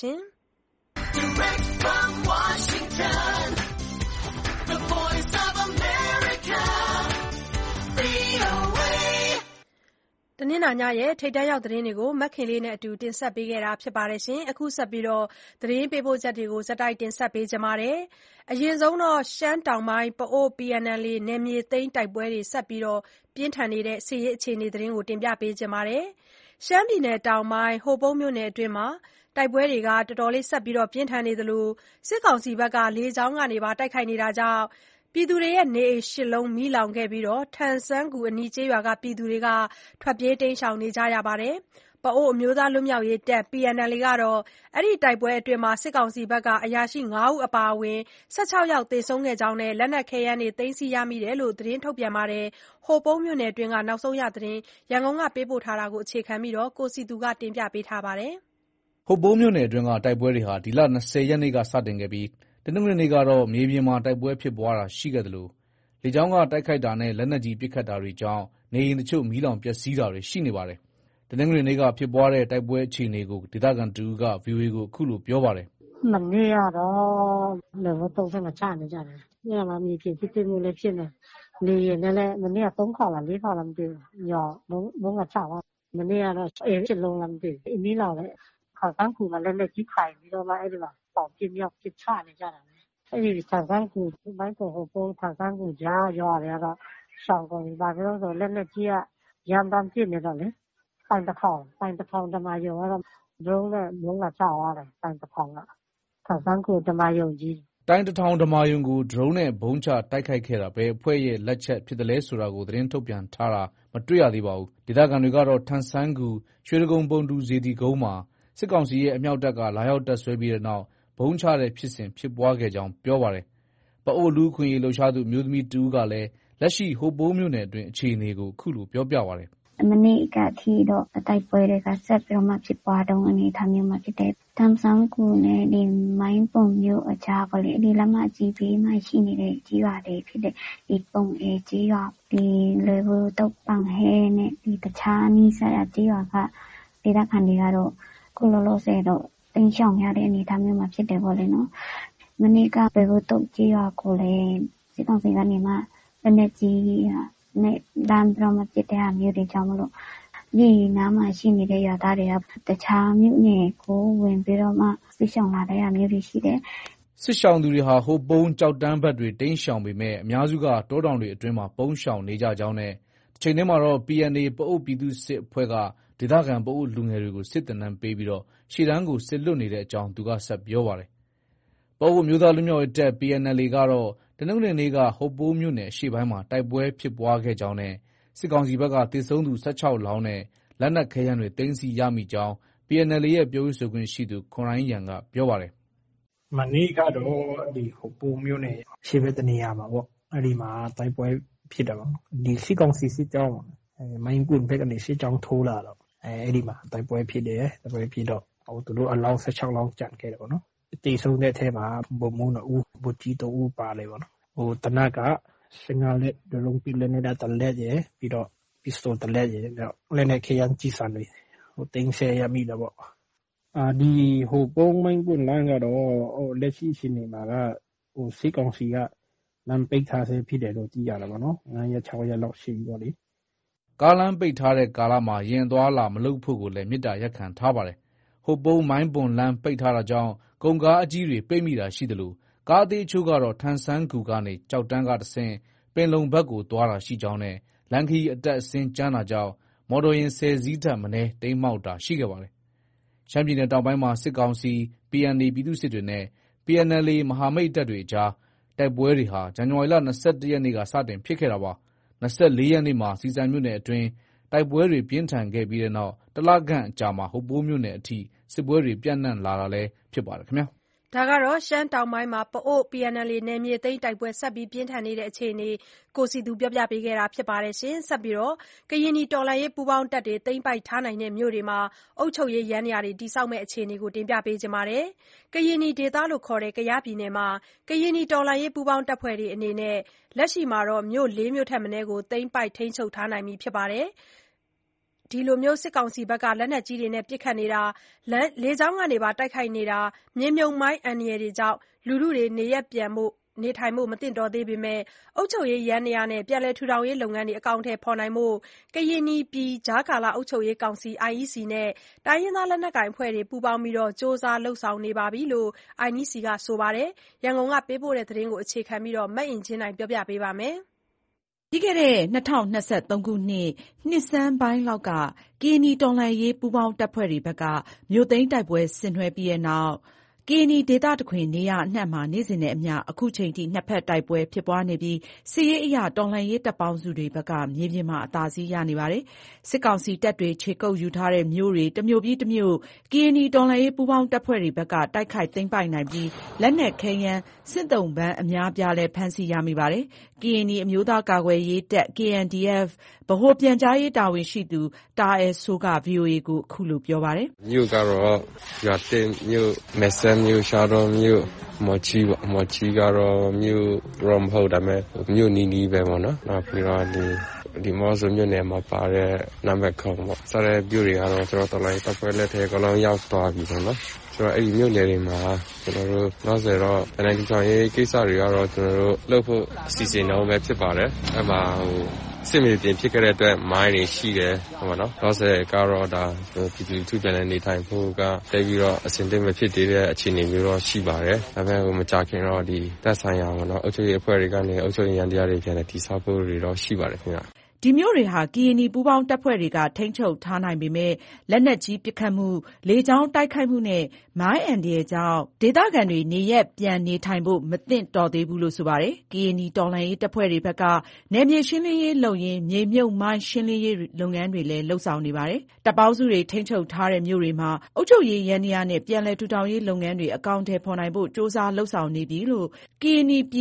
တနင်္လာညရဲ့ထိပ်တန်းရောက်သတင်းတွေကိုမခင်လေးနဲ့အတူတင်ဆက်ပေးခဲ့တာပါ။ အခုဆက်ပြီးသတင်းပေးပို့ချက်တွေကိုဆက်တိုက်တင်ဆက်ပေးပါမယ်။ အရင်ဆုံးရှမ်းတောင်ပိုင်းပအိုဝ်း ပီအန်အယ်လ်အေ နယ်မြေသိမ်းတိုက်ပွဲတွေဆက်လက်ပြင်းထန်နေတဲ့စစ်ရေးအခြေအနေသတင်းကိုတင်ပြပေးပါမယ်။ ရှမ်းပြည်နယ်တောင်ပိုင်းဟိုပုံးမြို့နယ်အတွင်းမှာတိုက်ပွဲတွေဆက်လက်ပြင်းထန်နေသလိုစစ်ကောင်စီကလေကြောင်းကနေပါတိုက်ခိုက်နေတာကြောင့်ပြည်သူတွေရဲ့နေအိမ် ရှစ် လုံးမီးလောင်ခဲ့ပြီးထန်စန်းကူအနီးကျေးရွာကပြည်သူတွေထွက်ပြေးတိမ်းရှောင်နေကြရပါတယ်။ ပအိုဝ်းအမျိုးသားလွတ်မြောက်ရေးတပ် ပီအန်အယ်လ်အေ ကတော့အဲဒီတိုက်ပွဲအတွင်းစစ်ကောင်စီဘက်က အရာရှိ ငါးဦးအပါအဝင် ၁၆ ယောက်သေဆုံးခဲ့ကြောင်းနဲ့လက်နက်ခဲယမ်းတွေသိမ်းဆည်းရမိတယ်လို့သတင်းထုတ်ပြန်ပါတယ်။ ဟိုပုံးမြို့နယ်အတွင်းကနောက်ဆုံးရသတင်းရန်ကုန်ကပေးပို့ထားတာကိုအခြေခံပြီးကိုစည်သူကတင်ပြထားပါတယ်။ ဟိုပုံးမြို့နယ်အတွင်းကတိုက်ပွဲတွေဟာဒီလ ၂၀ ရက်နေ့ကစတင်ခဲ့ပြီးတနင်္ဂနွေနေ့ကတော့မြေပြင်မှာတိုက်ပွဲဖြစ်ပွားတာရှိခဲ့သလိုလေကြောင်းကတိုက်ခိုက်တာနဲ့လက်နက်ကြီးပစ်ခတ်တာတွေကြောင့်နေအိမ်တချို့မီးလောင်ပျက်စီးတာတွေရှိနေပါတယ်။ တနင်္ဂနွေနေ့ကဖြစ်ပွားတဲ့တိုက်ပွဲအခြေအနေကိုဒေသခံတဦးက ဗွီအိုအေကိုအခုလိုပြောပါတယ်။ “မနေ့ကတော့လေယာဉ် သုံးစင်းလာချနေကြတယ်။နေ့ကမှမြေပြင်ထိတွေ့မှုလည်းဖြစ်နေ။လေယာဉ်နဲ့လည်းမနေ့ကသုံးခေါက်လားလေးခေါက်လားမသိဘူး။ညမိုးငါချသွား။မနေ့ကတော့အိမ် ရှစ် လုံးလားမသိဘူး။မီးလောင်တယ်။ခါတိုင်းကူမှာလက်နက်ကြီးထိုင်ပြီးတော့မှအဲဒီမှာပေါင်ပစ်မြောက်ပစ်ချနေကြတာပဲ။အဲဒီဆန်ခန်းကူမိုင်းပေါ်ဟိုပုန်းဆန်ခန်းကူကြားရွာတွေကတော့ရှောင်ကုန်ပြီ။ဘာဖြစ်လို့လဲဆိုလက်နက်ကြီးကရမ်းသမ်းပစ်နေတော့လေ။ပိုင်တထောင်ပိုင်တထောင်ဓမ္မာရုံကတော့ဒရုန်းနဲ့မိုးငါချသွားတယ်ပိုင်တထောင်က။ဆန်ခန်းကူဓမ္မာရုံကြီး။တိုင်တထောင်ဓမ္မာရုံကိုဒရုန်းနဲ့ဗုံးချတိုက်ခိုက်ခဲ့တာဘယ်အဖွဲ့ရဲ့လက်ချက်ဖြစ်သလဲဆိုတာကိုသတင်းထုတ်ပြန်ထားတာမတွေ့ရသေးပါဘူး။ဒေသခံတွေကတော့ထန်ဆန်းကူရွှေတိဂုံဘုံတူစေတီကုန်းမှာစစ်ကောင်စီရဲ့အမြောက်တပ်ကလာရောက်တပ်စွဲပြီးတဲ့နောက်ဗုံးချတဲ့ဖြစ်စဉ်ဖြစ်ပွားခဲ့ကြောင်းပြောပါတယ်။ပအိုဝ်းလူ့အခွင့်အရေးလှုပ်ရှားသူအမျိုးသမီးတဦးကလည်းလက်ရှိဟိုပုံးမြို့နယ်အတွင်းအခြေအနေကိုအခုလိုပြောပြပါတယ်။မနေ့ကထိတော့အတိုက်ပွဲတွေကဆက်ပြီးတော့မှဖြစ်ပွားတော့အနေထားမျိုးမှာဖြစ်တယ်။တမ်ဆန်ကူနဲ့ဒီမိုင်းပုံမျိုးအကြားကလေးဒီလမ်းမကြီးပြီးမှရှိနေတဲ့ကြီးရွာတွေဖြစ်တဲ့ဒီပုံအေးကြီးရွာဒီလေဘူတုတ်ပန်ဟဲနဲ့ဒီတခြားနီးစပ်ရာကြီးရွာကဒေသခံတွေကတော့ခုလောလောဆယ်တော့တင်းရှောင်ရတဲ့အနေထားမျိုးမှာဖြစ်တယ်ပေါ့လေနော်။မနေ့ကလေဘူတုတ်ကြီးရွာကိုလည်းစစ်ကောင်စီကနေမှလက်နက်ကြီးနဲ့လမ်းပြမပစ်တဲ့မျိုးတွေကြောင့်မလို့ဒီနားမှာရှိနေတဲ့ရွာသားတွေကတခြားမြို့နယ်ကိုဝင်ပြီးတော့မှစစ်ရှောင်လာတဲ့မျိုးတွေရှိတယ်။စစ်ရှောင်သူတွေဟာဟိုပုံးကြောက်တန်းဘက်တွေတိမ်းရှောင်ပေမဲ့အများစုကတောတောင်တွေအတွင်းမှာပုန်းရှောင်နေကြကြောင်းနဲ့တစ်ချိန်တည်းမှာတော့ ပီ အန် အေ ပအိုဝ်းပြည်သူ့စစ်အဖွဲ့ကဒေသခံပအိုဝ်းလူငယ်တွေကိုစစ်သင်တန်းပေးပြီးတော့ရှေ့တန်းကိုစစ်လွတ်နေတဲ့အကြောင်းသူကဆက်ပြောပါတယ်။ပအိုဝ်းအမျိုးသားလွတ်မြောက်ရေးတပ် ပီ အန် အယ်လ် အေ ကတော့တနင်္ဂနွေနေ့ကဟိုပုံးမြို့နယ်အရှေ့ပိုင်းမှာတိုက်ပွဲဖြစ်ပွားခဲ့ကြောင်းနဲ့စစ်ကောင်စီဘက်ကသေဆုံးသူ၁၆လောင်းနဲ့လက်နက်ခဲယမ်းတွေသိမ်းဆည်းရမိကြောင်း ပီ အန် အယ်လ် အေ ရဲ့ပြောရေးဆိုခွင့်ရှိသူခွန်ရိုင်းရန်ကပြောပါတယ်။မနေ့ကတော့ဒီဟိုပုံးမြို့နယ်ရှေ့ဘက်တနေရာမှာပေါ့အဲ့ဒီမှာတိုက်ပွဲဖြစ်တယ်ပေါ့ဒီစစ်ကောင်စီစစ်ကြောင်းအဲမိုင်းကွန်းဘက်ကနေစစ်ကြောင်းထိုးလာတော့အဲအဲ့ဒီမှာတိုက်ပွဲဖြစ်တယ်တိုက်ပွဲဖြစ်တော့ဟိုသူတို့အလောင်း၁၆လောင်းကျန်ခဲ့တယ်ပေါ့နော်တေဆုံးတဲ့အထဲမှာဘုံမုန်းဦးဘူကြီးတူဦးပါတယ်ပေါ့နော်ဟိုတနက်ကစင်္ဂလက်ဒလုံးပီလနေတာတလက်ရပြီးတော့ပစ္စတိုတလက်ရလည်းနဲ့ခေယန်ကြီးစံတွေဟိုတင်းဆဲရမိတယ်ပေါ့အာဒီဟိုပုံမိုင်းကွန်းလမ်းကတော့ဟိုလက်ရှိရှင်နေမှာကဟိုစစ်ကောင်စီကလမ်းပိတ်ထားဆဲဖြစ်တယ်လို့ကြည့်ရတာပေါ့နော်ငါးရက်၆ရက်လောက်ရှိပြီပေါ့လေကားလမ်းပိတ်ထားတဲ့ကာလမှာရင်သွားလာမလုပ်ဖို့ကိုလည်းမြစ်တာရက်ခံထားပါတယ်ဟိုပုံမိုင်းပွန်လမ်းပိတ်ထားတာကြောင့်ကုန်ကားအကြီးတွေပိတ်မိတာရှိတယ်လို့ကားအသေးချို့ကတော့ထန်ဆန်းကူကနေကြောက်တန်းကတဆင့်ပင်လုံဘက်ကိုသွားတာရှိကြောင်းနဲ့လမ်းခီးအတက်အဆင်းကျန်းတာကြောင့်မော်တော်ယာဉ်ဆယ်စီးထက်မနည်းတိမ်းမှောက်တာရှိခဲ့ပါတယ်ရှမ်းပြည်နယ်တောင်ပိုင်းမှာစစ်ကောင်စီ ပီ အန် အေ ပြည်သူ့စစ်တွေနဲ့ ပီ အန် အယ်လ် အေ မဟာမိတ်တပ်တွေအကြားတိုက်ပွဲတွေဟာဇန်နဝါရီလ၂၁ရက်နေ့ကစတင်ဖြစ်ခဲ့တာပါ၂၄ရက်နေ့မှာဆီဆိုင်မြို့နယ်အတွင်းတိုက်ပွဲတွေပြင်းထန်ခဲ့ပြီးတဲ့နောက်တလခန့်အကြာမှာဟိုပိုးမြို့နယ်အထိစစ်ပွဲတွေပြန့်နှံ့လာတာလည်းဖြစ်ပါတယ်ခင်ဗျာဒါကတော့ရှမ်းတောင်ပိုင်းမှာပအိုဝ်း ပီ အန် အယ်လ် အေ နယ်မြေသိမ်းတိုက်ပွဲဆက်ပြီးပြင်းထန်နေတဲ့အခြေအနေကိုစီသူပြောပြပေးခဲ့တာဖြစ်ပါတယ်ရှင်ဆက်ပြီးတော့ကရင်နီတော်လှန်ရေးပူးပေါင်းတပ်တွေသိမ်းပိုက်ထားနိုင်တဲ့မြို့တွေမှာအုပ်ချုပ်ရေးယန္တရားတွေတိစောက်မဲ့အခြေအနေကိုတင်ပြပေးကြပါမယ်ကရင်နီဒေသလို့ခေါ်တဲ့ကယားပြည်နယ်မှာကရင်နီတော်လှန်ရေးပူးပေါင်းတပ်ဖွဲ့တွေအနေနဲ့လက်ရှိမှာတော့မြို့၄မြို့ထက်မနည်းကိုသိမ်းပိုက်ထိန်းချုပ်ထားနိုင်ပြီဖြစ်ပါတယ်ဒီလိုမျိုးစစ်ကောင်စီဘက်ကလက်နက်ကြီးတွေနဲ့ပစ်ခတ်နေတာလေကြောင်းကနေပါတိုက်ခိုက်နေတာမြေမြုံမိုင်းအန္တရာယ်တွေကြောင့်လူထုတွေနေရက်ပြန်ဖို့နေထိုင်ဖို့မသင့်တော်သေးပေမဲ့အုပ်ချုပ်ရေးယန္တရားနဲ့ပြည်လဲထူထောင်ရေးလုပ်ငန်းတွေအကောင့်ထဲပေါ်နိုင်မှုကရင်နီပြည်ကြားကာလအုပ်ချုပ်ရေးကောင်စီ အိုင် အီ စီ နဲ့တိုင်းရင်းသားလက်နက်ကိုင်အဖွဲ့တွေပူးပေါင်းပြီးတော့စ조사လှုပ်ဆောင်နေပါပြီလို့ အိုင် အီ စီ ကဆိုပါတယ်ရန်ကုန်ကပေးပို့တဲ့သတင်းကိုအခြေခံပြီးတော့မတ်အင်ချင်းနိုင်ပြောပြပေးပါမယ်ပြီးခဲ့တဲ့၂၀၂၃ခုနှစ်နှစ်ဆန်းပိုင်းလောက်ကကရင်နီတော်လှန်ရေးပူးပေါင်းတပ်ဖွဲ့တွေဘက်ကမြို့သိမ်းတိုက်ပွဲဆင်နွှဲပြီးတဲ့နောက်ကရင်နီဒေသတခွင်နေရာအနှံ့မှာနေ့စဉ်နဲ့အမျှအခုချိန်ထိနှစ်ဖက်တိုက်ပွဲဖြစ်ပွားနေပြီးစစ်ရေးအရတော်လှန်ရေးတပ်ပေါင်းစုတွေဘက်ကမြေပြင်မှာအသာစီးရနေပါတယ်။စစ်ကောင်စီတပ်တွေခြေကုပ်ယူထားတဲ့မြို့တွေတမြို့ပြီးတမြို့ကရင်နီတော်လှန်ရေးပူးပေါင်းတပ်ဖွဲ့တွေဘက်ကတိုက်ခိုက်သိမ်းပိုက်နိုင်ပြီးလက်နက်ခဲယမ်းစစ်သုံးပန်းအများပြားလဲဖမ်းဆီးရမိပါတယ်။ကရင်နီအမျိုးသားကာကွယ်ရေးတပ် ကေ အန် ဒီ အက်ဖ် ဗဟိုပြန်ကြားရေးတာဝန်ရှိသူတာအယ်ဆိုးက ဗွီအိုအေကိုအခုလိုပြောပါတယ်။မြို့ကတော့ရွာတင်မြို့မဲဆန်မြို့ရှာတော်မြို့မော်ချီပေါ့မော်ချီကတော့မြို့ရောမဟုတ်ဒါပေမဲ့မြို့နီးနီးပဲပေါ့နော်နောက်ပြီးတော့ဒီဒီမော်ဆိုမြို့နယ်မှာပါတဲ့နာမည်ခေါပေါ့ဆက်တဲ့မြို့တွေကတော့ကျွန်တော်တော်လိုက်တပ်ဖွဲ့လက်ထဲကလောင်းရောက်သွားပြီပေါ့နော်ကျွန်တော်အဲ့ဒီမြို့နယ်တွေမှာကျွန်တော်တို့နောက်ဆက်တော့တိုင်းဒေသရေးကိစ္စတွေကတော့ကျွန်တော်တို့လုပ်ဖို့စီစဉ်တော့ပဲဖြစ်ပါတယ်အဲ့မှာဟိုစစ်မြေပြင်ဖြစ်ခဲ့တဲ့အတွက်မိုင်းတွေရှိတယ်ဟုတ်ပါနော်နောက်ဆက်ကတော့ဒါပြည်သူထုပြန်နေနေထိုင်ဖို့ကတိတ်ပြီးတော့အဆင်သင့်မဖြစ်သေးတဲ့အခြေအနေမျိုးတော့ရှိပါတယ်ဒါပေမဲ့ဟိုမကြခင်တော့ဒီတပ်ဆိုင်ရာပေါ့နော်အုပ်ချုပ်ရေးအဖွဲ့တွေကနေအုပ်ချုပ်ရေးရန်တရားတွေပြန်နေတိစောက်ဖို့တွေတော့ရှိပါတယ်ခင်ဗျဒီမျိုးတွေဟာကရင်နီပူးပေါင်းတပ်ဖွဲ့တွေကထိန်းချုပ်ထားနိုင်ပေမဲ့လက်နက်ကြီးပစ်ခတ်မှုလေကြောင်းတိုက်ခိုက်မှုနဲ့မိုင်းအန်ဒီရဲ့ကြောင့်ဒေသခံတွေနေရက်ပြန်နေထိုင်ဖို့မသင့်တော်သေးဘူးလို့ဆိုပါတယ်။ကရင်နီတော်လှန်ရေးတပ်ဖွဲ့တွေဘက်ကနယ်မြေရှင်းလင်းရေးလုပ်ရင်းမြေမြုပ်မိုင်းရှင်းလင်းရေးလုပ်ငန်းတွေလည်းလှုပ်ဆောင်နေပါတယ်။တပ်ပေါင်းစုတွေထိန်းချုပ်ထားတဲ့မြို့တွေမှာအုပ်ချုပ်ရေးယန္တရားနဲ့ပြည်လဲထူထောင်ရေးလုပ်ငန်းတွေအကောင့်ထဲပေါ်နိုင်ဖို့စ조사လှုပ်ဆောင်နေပြီလို့ကရင်နီပြည်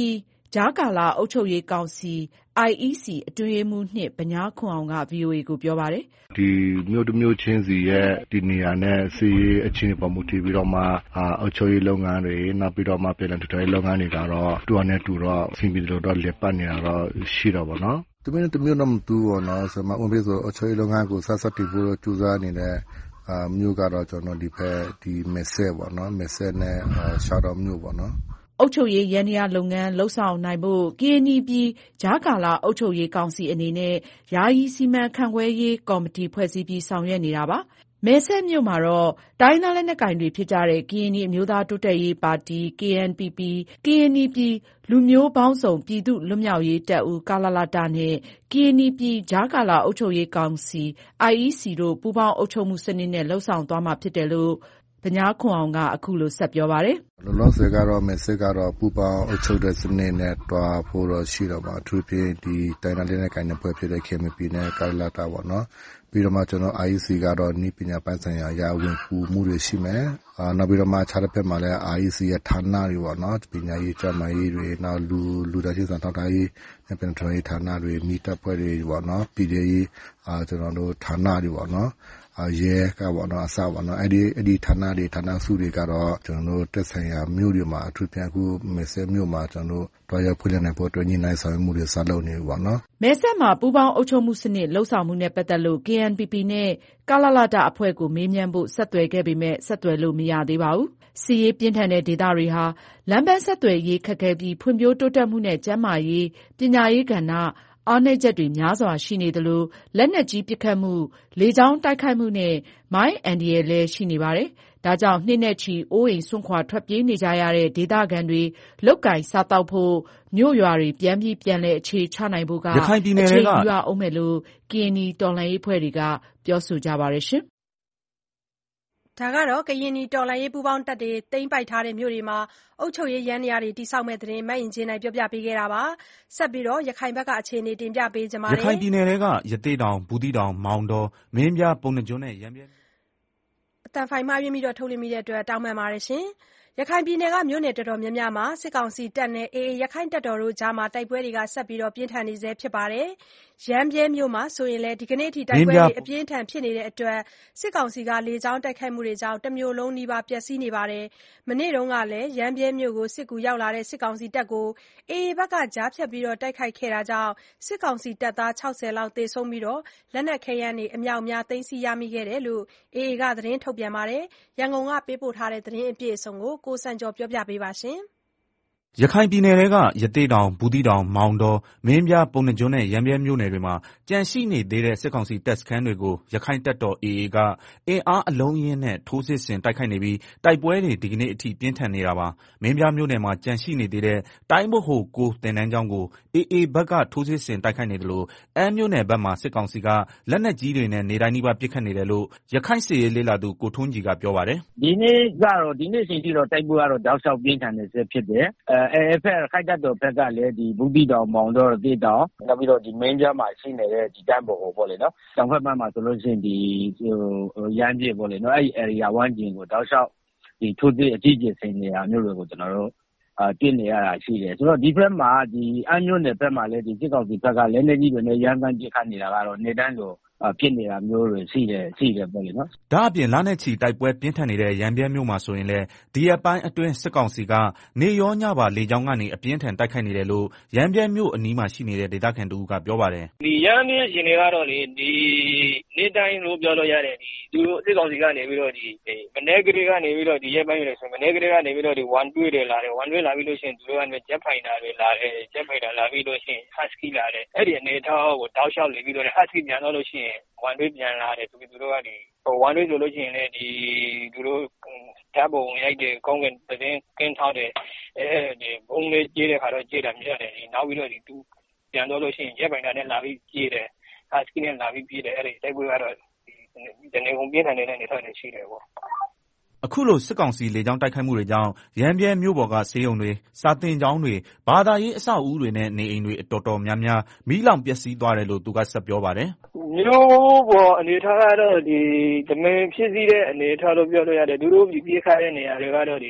ကြားကာလအုပ်ချုပ်ရေးကောင်စီ I E C အတွင်းရေးမှူးနှစ်ဗညားခွန်အောင်က ဗွီအိုအေကိုပြောပါတယ်။ဒီမြို့တစ်မြို့ချင်းစီရဲ့ဒီနေရာနဲ့စီးရေးအခြေအနေပေါ်မူတည်ပြီးတော့မှအုပ်ချုပ်ရေးလုပ်ငန်းတွေနောက်ပြီးတော့မှပြည်ထောင်စုရေးလုပ်ငန်းတွေကတော့တူအနေတူတော့အဆင်ပြေလို့တော့လက်ပတ်နေတာတော့ရှိတော့ဗောနော်။တမင်းတမျိုးတော့မတူဘူးနော်ဆိုမှဥပဒေဆိုအုပ်ချုပ်ရေးလုပ်ငန်းကိုဆက်ဆက်တည်ဖို့ကြိုးစားနေတဲ့အာမြို့ကတော့ကျွန်တော်ဒီဖက်ဒီမဲဆဲပေါ့နော်မဲဆဲနဲ့ရှာတော်မြို့ပေါ့နော်အုပ်ချုပ်ရေးယန္တရားလုပ်ငန်းလှုပ်ဆောင်နိုင်ဖို့ ကရင်နီပြည်ကြားကာလအုပ်ချုပ်ရေးကောင်စီအနေနဲ့ယာယီစီမံခန့်ခွဲရေးကော်မတီဖွဲ့စည်းပြီးဆောင်ရွက်နေတာပါ။မဲဆဲမြို့မှာတော့တိုင်းသားလက်နက်ကိုင်တွေဖြစ်ကြတဲ့ကရင်နီအမျိုးသားတိုးတက်ရေးပါတီ K N P P ကရင်နီပြည်လူမျိုးပေါင်းစုံပြည်သူ့လွတ်မြောက်ရေးတပ်ဦးကလလတနဲ့ကရင်နီပြည်ကြားကာလအုပ်ချုပ်ရေးကောင်စီ I E C တို့ပူးပေါင်းအုပ်ချုပ်မှုစနစ်နဲ့လှုပ်ဆောင်သွားမှာဖြစ်တယ်လို့ဗညားခွန်အောင်ကအခုလိုဆက်ပြောပါတယ်။လောလောဆယ်ကတော့မဲစစ်ကတော့ပူပေါင်းအုပ်ချုပ်တဲ့စနစ်နဲ့တွားဖို့တော့ရှိတော့ပါအထူးဖြင့်ဒီတိုင်းနယ်နဲ့ကိုင်တဲ့ဖွဲ့ဖြစ်တဲ့ K M P နဲ့ကာလာတာပေါ့နော်။ပြီးတော့မှကျွန်တော် I E C ကတော့ဤပညာပိုင်းဆိုင်ရာရာဝင်ပူမှုတွေရှိမယ်။အာနောက်ပြီးတော့မှခြားတစ်ဖက်မှာလည်း I E C ရဲ့ဌာနတွေပေါ့နော်။ပညာရေးကျန်းမာရေးတွေနောက်လူလူသားချင်းစာထောက်ထားရေးနဲ့ပြည်ထောင်ရေးဌာနတွေမိတပ်ဖွဲ့တွေပေါ့နော်။ပြည်ထောင်ရေးအာကျွန်တော်တို့ဌာနတွေပေါ့နော်။အရဲကပေါ့နော်အစပေါ့နော်အဲ့ဒီအဲ့ဒီဌာနတွေဌာနစုတွေကတော့ကျွန်တော်တို့တက်ဆိုင်ရာမြို့တွေမှာအထူးပြန်ခုမဲဆဲမြို့မှာကျွန်တော်တို့တွားရောက်ဖွင့်လှစ်နိုင်ဖို့အတွက်ညှိနှိုင်းဆောင်ရွက်မှုတွေဆက်လုပ်နေပြီပေါ့နော်မဲဆဲမှာပူးပေါင်းအုပ်ချုပ်မှုစနစ်လှုပ်ဆောင်မှုနဲ့ပတ်သက်လို့ K N P P နဲ့ကလလတအဖွဲ့ကိုမေးမြန်းဖို့ဆက်သွယ်ခဲ့ပေမဲ့ဆက်သွယ်လို့မရသေးပါဘူးစီရေးပြင်းထန်တဲ့ဒေသတွေဟာလမ်းပန်းဆက်သွယ်ရေးခက်ခဲပြီးဖွံ့ဖြိုးတိုးတက်မှုနဲ့ကျန်းမာရေးပညာရေးကဏ္ဍအားနည်းချက်တွေများစွာရှိနေသလိုလက်နက်ကြီးပစ်ခတ်မှုလေကြောင်းတိုက်ခိုက်မှုနဲ့မိုင်းအန္တရာယ်လည်းရှိနေပါတယ်။ဒါကြောင့်နှစ်နဲ့ချီအိုးအိမ်စွန့်ခွာထွက်ပြေးနေကြရတဲ့ဒေသခံတွေလုပ်ကိုင်စားသောက်ဖို့မြို့ရွာတွေပြန်ပြီးပြန်လည်အခြေချနိုင်ဖို့ကအခြေယူရအောင်မယ်လို့ကရင်နီတော်လှန်ရေးအဖွဲ့တွေကပြောဆိုကြပါတယ်ရှင်။ဒါကတော့ကရင်နီတော်လှန်ရေးပူးပေါင်းတပ်တွေသိမ်းပိုက်ထားတဲ့မြို့တွေမှာအုပ်ချုပ်ရေးယန္တရားတွေတည်ဆောက်မဲ့သတင်းမအင်ဂျင်နိုင်ပြောပြပေးခဲ့တာပါဆက်ပြီးတော့ရခိုင်ဘက်ကအခြေအနေတင်ပြပေးကြပါမယ်ရခိုင်ပြည်နယ်တွေကရသေ့တောင်ဘူးသီးတောင်မောင်တော်မင်းပြပုံနှကျွန်းနဲ့ရမ်းပြဲအတန်ဖိုင်မှရင်းပြီးတော့ထုတ်လွှင့်မိတဲ့အတွက်တောင်းပန်ပါတယ်ရှင်ရခိုင်ပြည်နယ်ကမြို့နယ်တော်တော်များများမှာစစ်ကောင်စီတပ်နဲ့ A A ရခိုင်တပ်တော်တို့ကြားမှာတိုက်ပွဲတွေကဆက်ပြီးတော့ပြင်းထန်နေဆဲဖြစ်ပါတယ်။ရမ်းပြဲမြို့မှာဆိုရင်လည်းဒီကနေ့အထိတိုက်ပွဲတွေအပြင်းထန်ဖြစ်နေတဲ့အတွက်စစ်ကောင်စီကလေကြောင်းတိုက်ခိုက်မှုတွေကြောင့်တမျိုးလုံးနီးပါးပျက်စီးနေပါတယ်။မနေ့တုန်းကလည်းရမ်းပြဲမြို့ကိုစစ်ကူရောက်လာတဲ့စစ်ကောင်စီတပ်ကို A A ဘက်ကကြားဖြတ်ပြီးတော့တိုက်ခိုက်ခဲ့တာကြောင့်စစ်ကောင်စီတပ်သား၆၀လောက်သေဆုံးပြီးတော့လက်နက်ခဲယမ်းတွေအမြောက်အများသိမ်းဆည်းရမိခဲ့တယ်လို့ A A ကသတင်းထုတ်ပြန်ပါတယ်။ရန်ကုန်ကပေးပို့ထားတဲ့သတင်းအပြည့်အစုံကိုကိုစံကျော်ပြောပြပေးပါရှင်ရခိုင်ပြည်နယ်တွေကရသေ့တောင်ဘူးသီးတောင်မောင်တော်မင်းပြပုံနှကျွန်းနဲ့ရမ်းပြဲမြို့နယ်တွေမှာကြန့်ရှိနေသေးတဲ့စစ်ကောင်စီတပ်စခန်းတွေကိုရခိုင်တပ်တော် A A ကအင်အားအလုံးရင်းနဲ့ထိုးစစ်ဆင်တိုက်ခိုက်နေပြီးတိုက်ပွဲတွေဒီကနေ့အထိပြင်းထန်နေတာပါမင်းပြမြို့နယ်မှာကြန့်ရှိနေသေးတဲ့တိုင်းဘို့ဟိုကိုတင်တန်းကျောင်းကို A A ဘက်ကထိုးစစ်ဆင်တိုက်ခိုက်နေတယ်လို့အဲမြို့နယ်ဘက်မှာစစ်ကောင်စီကလက်နက်ကြီးတွေနဲ့နေတိုင်းနီးပါးပစ်ခတ်နေတယ်လို့ရခိုင်စစ်ရေးလေးလာသူကိုထွန်းကြီးကပြောပါတယ်ဒီနေ့ကတော့ဒီနေ့ချိန်ထိတော့တိုက်ပွဲကတော့တောက်လျှောက်ပြင်းထန်နေဆဲဖြစ်တယ်အဲ ဖက်ခိုက်တတ်တော်ဖက်ကလည်းဒီဘူးတီတောင်မောင်တော့တေးတောင်နောက်ပြီးတော့ဒီမင်းပြမှာရှိနေတဲ့ဒီတန်းပေါ်ကိုပေါ့လေနော်တောင်ဖက်ဘက်မှာဆိုလို့ရှိရင်ဒီဟိုရမ်းပြပေါ့လေနော်အဲ့ဒီ area ဝန်းကျင်ကိုတောက်လျှောက်ဒီထိုးသေးအကြီးကြီးဆင်နေတာမျိုးတွေကိုကျွန်တော်တို့အာတင်နေရတာရှိတယ်ဆိုတော့ဒီဘက်မှာဒီအမျိုးနယ်ဘက်မှာလည်းဒီစစ်ကောင်စီဘက်ကလည်းလက်နေကြီးတွေနဲ့ရမ်းကန်ပြစ်ခတ်နေတာကတော့နေတန်းလိုဖြစ်နေတာမျိုးတွေရှိတယ်ရှိတယ်ပေါ့လေနော်ဒါအပြင်လနဲ့ချီတိုက်ပွဲပြင်းထန်နေတဲ့ရန်ပြဲမြို့မှာဆိုရင်လည်းဒီအပိုင်းအတွင်းစစ်ကောင်စီကနေရောညပါလေကြောင်းကနေအပြင်းထန်တိုက်ခိုက်နေတယ်လို့ရန်ပြဲမြို့အနီးမှာရှိနေတဲ့ဒေသခံတို့ကပြောပါတယ်ဒီရန်ပြဲရှင်တွေကတော့လေဒီနေတိုင်းလို့ပြောလို့ရတယ်ဒီသူတို့စစ်ကောင်စီကနေပြီးတော့ဒီမနေ့ကလေးကနေပြီးတော့ဒီရဲပိုင်းတွေဆိုမနေ့ကလေးကနေပြီးတော့ဒီone twoတွေလာတယ်one twoလာပြီးလို့ရှိရင်သူတို့ကနေဂျက်ဖိုင်တာတွေလာတယ်ဂျက်ဖိုင်တာလာပြီးလို့ရှိရင် husky လာတယ်အဲ့ဒီအနေထားကိုတောက်လျှောက်လေပြီးတော့ husky ပြန်တော့လို့ရှိရင်one way ပြန်လာတယ်သူတို့ကဒီဟို one way ဆိုလို့ရှိရင်လည်းဒီသူတို့ဓာတ်ပုံရိုက်တယ်ကောင်းကင်သတင်းကင်းထားတယ်အဲဒီဘုံလေးကြေးတဲ့ခါတော့ကြေးတာမြရတယ်ဒီနောက်ပြီးတော့ဒီသူပြန်တော့လို့ရှိရင်ရက်ပိုင်တာနဲ့လာပြီးကြေးတယ်ဟာစကင်းနဲ့လာပြီးပြေးတယ်အဲဒီတိုက်ပွဲကတော့ဒီတနေကုန်ပြင်းထန်နေတဲ့နေထားနေရှိတယ်ပေါ့အခုလိုစစ်ကောင်စီလေကြောင်းတိုက်ခိုက်မှုတွေကြောင့်ရန်ပြဲမြို့ပေါ်ကဆေးရုံတွေစာသင်ကျောင်းတွေဘာသာရေးအဆောက်အဦတွေနဲ့နေအိမ်တွေအတော်တော်များများမီးလောင်ပျက်စီးသွားတယ်လို့သူကဆက်ပြောပါတယ်မြို့ပေါ်အနေထားကတော့ဒီတမင်ဖြစ်စည်းတဲ့အနေထားလို့ပြောလို့ရတယ်သူတို့ပြေးခါတဲ့နေရာတွေကတော့ဒီ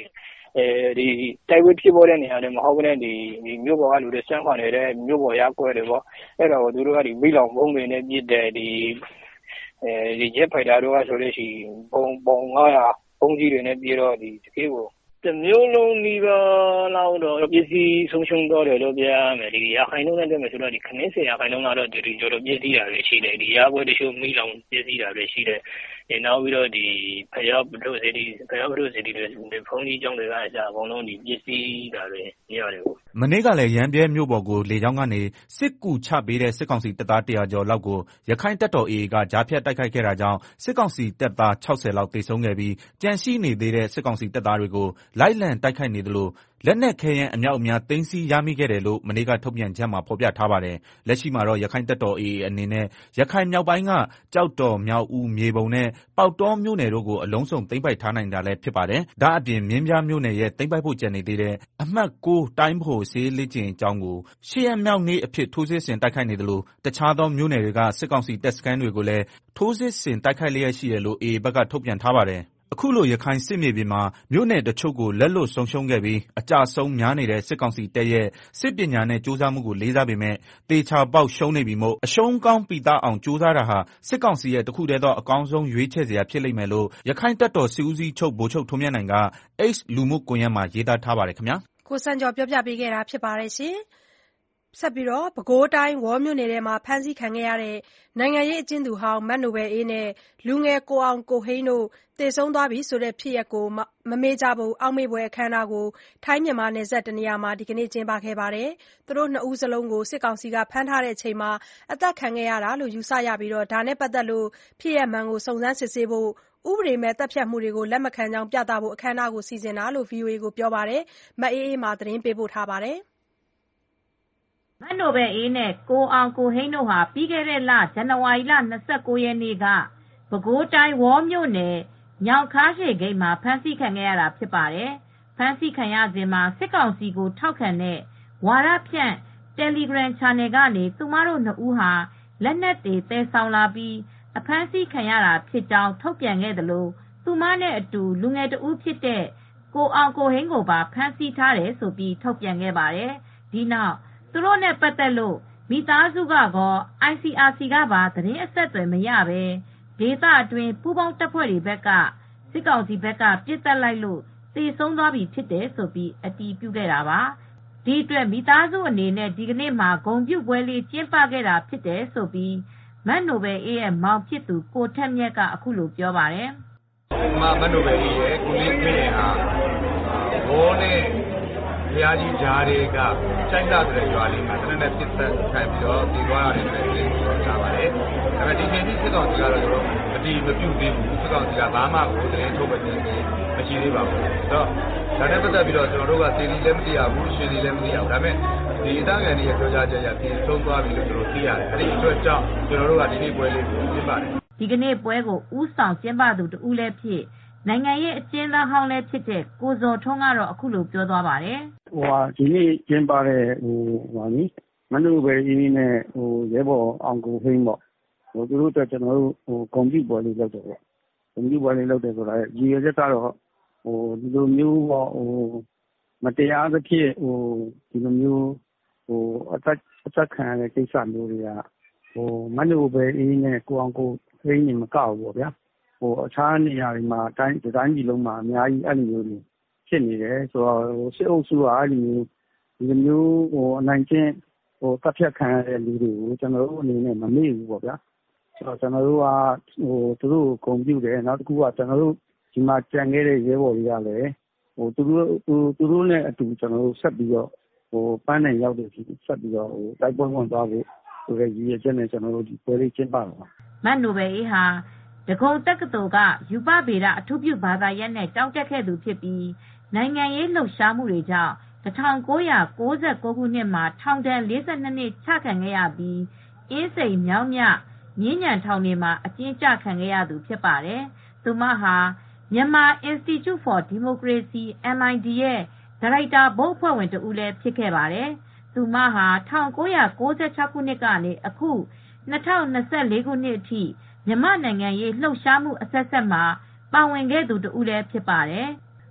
အဲဒီတိုက်ပွဲဖြစ်ပေါ်တဲ့နေရာတွေမဟုတ်ဘဲနဲ့ဒီဒီမြို့ပေါ်ကလူတွေစမ်းခွန်နေတဲ့မြို့ပေါ်ရပ်ကွက်တွေပေါ့အဲ့တော့သူတို့ကဒီမိလောင်ဘုံတွေနဲ့ပြစ်တဲ့ဒီအဲဒီဂျက်ဖိုက်တာတို့ကဆိုလို့ရှိရင်ဘုံဘုံငါးရာဘုံကြီးတွေနဲ့ပြေတော့ဒီတကယ်ကိုတမျိုးလုံးဒီပါလောက်တော့ပစ္စည်းဆုံးရှုံးတော့တယ်လို့ပြောရမယ်ဒီရခိုင်လုံးနဲ့တွေ့မယ်ဆိုတော့ဒီခင်းစင်ရခိုင်လုံးကတော့ဒီကျတော့ပစ္စည်းတာတွေရှိတယ်ဒီရပွဲတချို့မိလောင်ပစ္စည်းတာတွေရှိတယ်ဒီနောက်ပြီးတော့ဒီဖျောက်ပဒုစီဒီဖျောက်ပဒုစီဒီတွေဖုန်းကြီးကျောင်းတွေကအစားအကုန်လုံးဒီပစ္စည်းတာတွေရတယ်ကိုမနေ့ကလည်းရန်ပြဲမြို့ပေါ်ကိုလေကြောင်းကနေစစ်ကူချပေးတဲ့စစ်ကောင်စီတပ်သားတရာကျော်လောက်ကိုရခိုင်တပ်တော် အေအေ ကကြားဖြတ်တိုက်ခိုက်ခဲ့တာကြောင့်စစ်ကောင်စီတပ်သား၆၀လောက်သေဆုံးခဲ့ပြီးကြန့်ရှိနေသေးတဲ့စစ်ကောင်စီတပ်သားတွေကိုလိုက်လံတိုက်ခိုက်နေသလိုလက်နက်ခဲယမ်းအမြောက်အများသိမ်းဆည်းရမိခဲ့တယ်လို့မနေ့ကထုတ်ပြန်ချက်မှာဖော်ပြထားပါတယ်။လက်ရှိမှာတော့ရခိုင်တပ်တော် အေအေ အနေနဲ့ရခိုင်မြောက်ပိုင်းကကြောက်တော်မြောက်ဦးမြေပုံနဲ့ပေါက်တောမြို့နယ်တို့ကိုအလုံးစုံသိမ်းပိုက်ထားနိုင်တာလည်းဖြစ်ပါတယ်။ဒါအပြင်မင်းပြားမြို့နယ်ရဲ့သိမ်းပိုက်ဖို့ကြံနေသေးတဲ့အမှတ်၉တိုင်းဗဟိုဆေးလေ့ကျင့်ကျောင်းကိုရှေ့ရက်မြောက်နေ့အဖြစ်ထိုးစစ်ဆင်တိုက်ခိုက်နေသလိုတခြားသောမြို့နယ်တွေကစစ်ကောင်စီတပ်စခန်းတွေကိုလည်းထိုးစစ်ဆင်တိုက်ခိုက်လျက်ရှိတယ်လို့ အေအေ ဘက်ကထုတ်ပြန်ထားပါတယ်။အခုလိုရခိုင်စစ်မြေပြင်မှာမြို့နယ်တချို့ကိုလက်လွတ်ဆုံးရှုံးခဲ့ပြီးအကြဆုံးများနေတဲ့စစ်ကောင်စီတပ်ရဲ့စစ်ပညာနဲ့စူးစမ်းမှုကိုလေးစားပေမဲ့တေချာပေါက်ရှုံးနေပြီမို့အရှုံးကောင်းပိသားအောင်စူးစမ်းတာဟာစစ်ကောင်စီရဲ့တခုတည်းသောအကောင်းဆုံးရွေးချယ်စရာဖြစ်လိမ့်မယ်လို့ရခိုင်တပ်တော်စစ်ဦးစီးချုပ်ဗိုလ်ချုပ်ထွန်းမြတ်နိုင်က X လူမှုကွန်ရက်မှာရေးသားထားပါတယ်ခင်ဗျာကိုစံကျော်ပြောပြပေးခဲ့တာဖြစ်ပါတယ်ရှင်ဆက်ပြီးတော့ပဲခူးတိုင်းဝေါမြို့နယ်ထဲမှာဖမ်းဆီးခံခဲ့ရတဲ့နိုင်ငံရေးအကျဉ်းသူဟောင်းမတ်နိုဘယ်အေးနဲ့လူငယ်ကိုအောင်ကိုဟိန်းတို့သေဆုံးသွားပြီဆိုတဲ့ဖြစ်ရပ်ကိုမမေ့ကြဖို့အောက်မေ့ပွဲအခမ်းအနားကိုထိုင်းမြန်မာနယ်စပ်တနေရာမှာဒီကနေ့ကျင်းပခဲ့ပါတယ်။သူတို့နှစ်ဦးစလုံးကိုစစ်ကောင်စီကဖမ်းထားချိန်မှာအသက်ခံခဲ့ရတာလို့ယူဆရပြီးဒါနဲ့ပတ်သက်လို့ဖြစ်ရပ်မှန်ကိုစုံစမ်းစစ်ဆေးဖို့ဥပဒေမဲ့တပ်ဖြတ်မှုတွေကိုလက်မခံကြောင်းပြသဖို့အခမ်းအနားကိုစီစဉ်တာလို့ ဗွီအိုအေကိုပြောပါတယ်။မအေးအေးမာသတင်းပေးပို့ထားပါတယ်။မတ်နိုဘယ်အေးနဲ့ကိုအောင်ကိုဟိန်းတို့ဟာပြီးခဲ့တဲ့လဇန်နဝါရီလ၂၉ရက်နေ့ကပဲခူးတိုင်းဝေါမြို့နယ်ညောင်ခါးရှည်ဂိတ်မှာဖမ်းဆီးခံခဲ့ရတာဖြစ်ပါတယ်။ဖမ်းဆီးခံရစဉ်မှာစစ်ကောင်စီကိုထောက်ခံတဲ့ဝါဒဖြန့် Telegram Channel ကနေသူမတို့နှစ်ဦးဟာလက်နက်တွေသယ်ဆောင်လာပြီးအဖမ်းဆီးခံရတာဖြစ်ကြောင်းထုတ်ပြန်ခဲ့သလိုသူမနဲ့အတူလူငယ်တဦးဖြစ်တဲ့ကိုအောင်ကိုဟိန်းကိုပါဖမ်းဆီးထားတယ်ဆိုပြီးထုတ်ပြန်ခဲ့ပါတယ်။ဒီနောက်သူတို့နဲ့ပတ်သက်လို့မိသားစုကကော အိုင်စီအာစီ ကပါသတင်းအဆက်အသွယ်မရပဲဒေသအတွင်းပူးပေါင်းတပ်ဖွဲ့တွေဘက်ကစစ်ကောင်စီဘက်ကပစ်တက်လိုက်လို့သေဆုံးသွားပြီဖြစ်တယ်ဆိုပြီးအတည်ပြုခဲ့တာပါ။ဒီအတွက်မိသားစုအနေနဲ့ဒီကနေ့မှာဂုဏ်ပြုပွဲလေးကျင်းပခဲ့တာဖြစ်တယ်ဆိုပြီးမတ်နိုဘယ်အေးရဲ့မောင်ဖြစ်သူကိုထက်မြက်ကအခုလိုပြောပါတယ်။မမတ်နိုဘယ်အေးရဲ့ကိုလေးဖေးဟာဘောနဲ့ဘုရားကြီးဂျားတွေကချိုင်းလာတဲ့ရွာလေးမှာတနက်နဲ့ပြစ်သက်ခံပြီးတော့ဒီသွားရတယ်လည်းသိပြောကြပါတယ်။ဒါပေမဲ့ဒီနေ့ဒီစစ်ကောင်စီကတော့ကျွန်တော်အတီးမပြုတ်သေးဘူးစစ်ကောင်စီကဘာမှကိုတရင်ထုတ်မနေဘူးမရှိသေးပါဘူး။ဆိုတော့ဒါနဲ့ပတ်သက်ပြီးတော့ကျွန်တော်တို့ကစီလီလည်းမသိရဘူးရွှေလီလည်းမသိရဘူး။ဒါပေမဲ့ဒီအသားငယ်တွေရဲ့ပြောကြားချက်အရပြင်ဆုံးသွားပြီလို့ကျွန်တော်သိရတယ်။အဲဒီအတွက်ကြောင့်ကျွန်တော်တို့ကဒီနေ့ပွဲလေးကိုကျင်းပါတယ်။ဒီကနေ့ပွဲကိုဥဆောင်ကျင်းပသူတဦးလည်းဖြစ်နိုင်ငံရေးအကျဉ်းသားဟောင်းလည်းဖြစ်တဲ့ကိုဇော်ထွန်းကတော့အခုလိုပြောသွားပါတယ်။ဟိုဟာဒီနေ့ကျင်းပတဲ့ဟိုဟာနီမနုဘယ်အင်းနဲ့ဟိုရဲဘော်အောင်ကိုဟိန်းပေါ့ဟိုသူတို့တက်ကျွန်တော်တို့ဟိုကွန်ပျူတာလေးလုပ်တယ်ပေါ့ကွန်ပျူတာလေးလုပ်တယ်ဆိုတာရည်ရွယ်ချက်ကတော့ဟိုဒီလိုမျိုးပေါ့ဟိုမတရားသဖြင့်ဟိုဒီလိုမျိုးဟိုအသက်အသက်ခံရတဲ့ကိစ္စမျိုးတွေကဟိုမနုဘယ်အင်းနဲ့ကိုအောင်ကိုဟိန်းနေမကောက်ဘူးဗျာဟိုအခြားနေရာတွေမှာတိုင်းဒီတိုင်းကြီးလုံးမှာအများကြီးအဲ့လိုမျိုးတွေဖြစ်နေတယ်ဆိုတော့စစ်အုပ်စုကအဲ့ဒီမျိုးဒီလိုမျိုးဟိုအနိုင်ကျင့်ဟိုတပ်ဖြတ်ခံရတဲ့လူတွေကိုကျွန်တော်တို့အနေနဲ့မမေ့ဘူးပေါ့ဗျာဆိုတော့ကျွန်တော်တို့ကဟိုသူတို့ကိုဂုဏ်ပြုတယ်နောက်တစ်ခုကကျွန်တော်တို့ဒီမှာကြံခဲ့တဲ့ရဲဘော်တွေကလည်းဟိုသူတို့သူတို့နဲ့အတူကျွန်တော်တို့ဆက်ပြီးတော့ဟိုပန်းနိုင်ရောက်တဲ့ဒီဆက်ပြီးတော့ဟိုတိုက်ပွဲဝင်သွားဖို့ဆိုတဲ့ရည်ရွယ်ချက်နဲ့ကျွန်တော်တို့ဒီပွဲလေးကျင်းပတာပါမတ်နိုဘယ်အေးဟာဒဂုံတက္ကသိုလ်ကယူပဗေဒအထူးပြုဘာသာရပ်နဲ့ကျောင်းတက်ခဲ့သူဖြစ်ပြီးနိုင်ငံရေးလှုပ်ရှားမှုတွေကြောင့်၁၉၉၉ခုနှစ်မှာထောင်ဒဏ်၄၂နှစ်ချခံခဲ့ရပြီးအင်းစိန်မြောင်းမြမြင်းညံထောင်တွေမှာအကျဉ်းချခံခဲ့ရသူဖြစ်ပါတယ်။သူမဟာMyanmar Institute for Democracy အမ် အိုင် ဒီ ရဲ့ဒါရိုက်တာဘုတ်အဖွဲ့ဝင်တဦးလည်းဖြစ်ခဲ့ပါတယ်။သူမဟာ၁၉၉၆ခုနှစ်ကနေအခု၂၀၂၄ခုနှစ်အထိမြန်မာနိုင်ငံရေးလှုပ်ရှားမှုအဆက်ဆက်မှာပါဝင်ခဲ့သူတဦးလည်းဖြစ်ပါတယ်။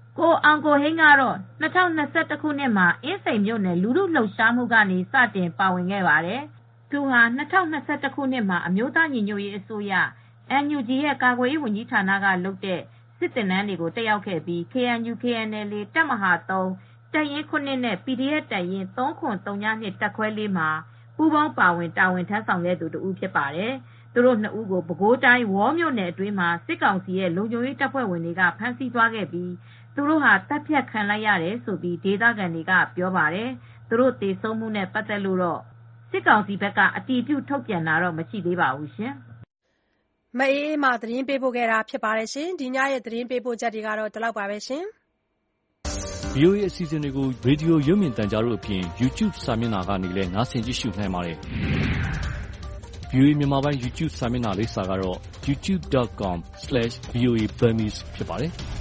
ကိုအောင်ကိုဟိန်းကတော့၂၀၂၁ခုနှစ်မှာအင်းစိန်မြို့နယ်လူထုလှုပ်ရှားမှုကနေစတင်ပါဝင်ခဲ့ပါတယ်။သူဟာ၂၀၂၁ခုနှစ်မှာအမျိုးသားညီညွတ်ရေးအစိုးရ အန်ယူဂျီ ရဲ့ကာကွယ်ရေးဝန်ကြီးဌာနကလုပ်တဲ့စစ်သင်တန်းတွေကိုတက်ရောက်ခဲ့ပြီး ကေအန်ယူ ကေအန်အယ်အေ တပ်မဟာသုံးတပ်ရင်းခုနှစ်နဲ့ ပီဒီအက်ဖ် တပ်ရင်းသုံး၇၀၂တပ်ခွဲလေးမှာပူးပေါင်းပါဝင်တာဝန်ထမ်းဆောင်ခဲ့သူတဦးဖြစ်ပါတယ်။သူတို့နှစ်ဦးကိုပဲခူးတိုင်းဝေါ်မြို့နယ်အတွင်းမှာစစ်ကောင်စီရဲ့လုံခြုံရေးတပ်ဖွဲ့ဝင်တွေကဖမ်းဆီးသွားခဲ့ပြီးသူတို့ဟာတပ်ဖြတ်ခံလိုက်ရတယ်လို့ဒေသခံတွေကပြောပါတယ်။သူတို့သေဆုံးမှုနဲ့ပတ်သက်လို့တော့စစ်ကောင်စီဘက်ကအတည်ပြုထုတ်ပြန်တာတော့မရှိသေးပါဘူးရှင်။မအေးအေးမာသတင်းပေးပို့ခဲ့တာပါ။ဒီညရဲ့သတင်းပေးပို့ချက်တွေကတော့ဒီလောက်ပါပဲရှင်။ဗွီအိုအေ အစီအစဉ်တွေကိုရေဒီယိုရုပ်မြင်သံကြားတို့အပြင် YouTube စာမျက်နှာကနေလည်းနားဆင်ကြည့်ရှုနိုင်ပါတယ်။ ဗွီအိုအေမြန်မာပိုင်း YouTube စာမျက်နှာလိပ်စာကတော့ ယူတူး ဒတ် ကောမ် စလဲ့ရှ် ဗွီအိုအေ ဘမ်မီစ် ဖြစ်ပါတယ်။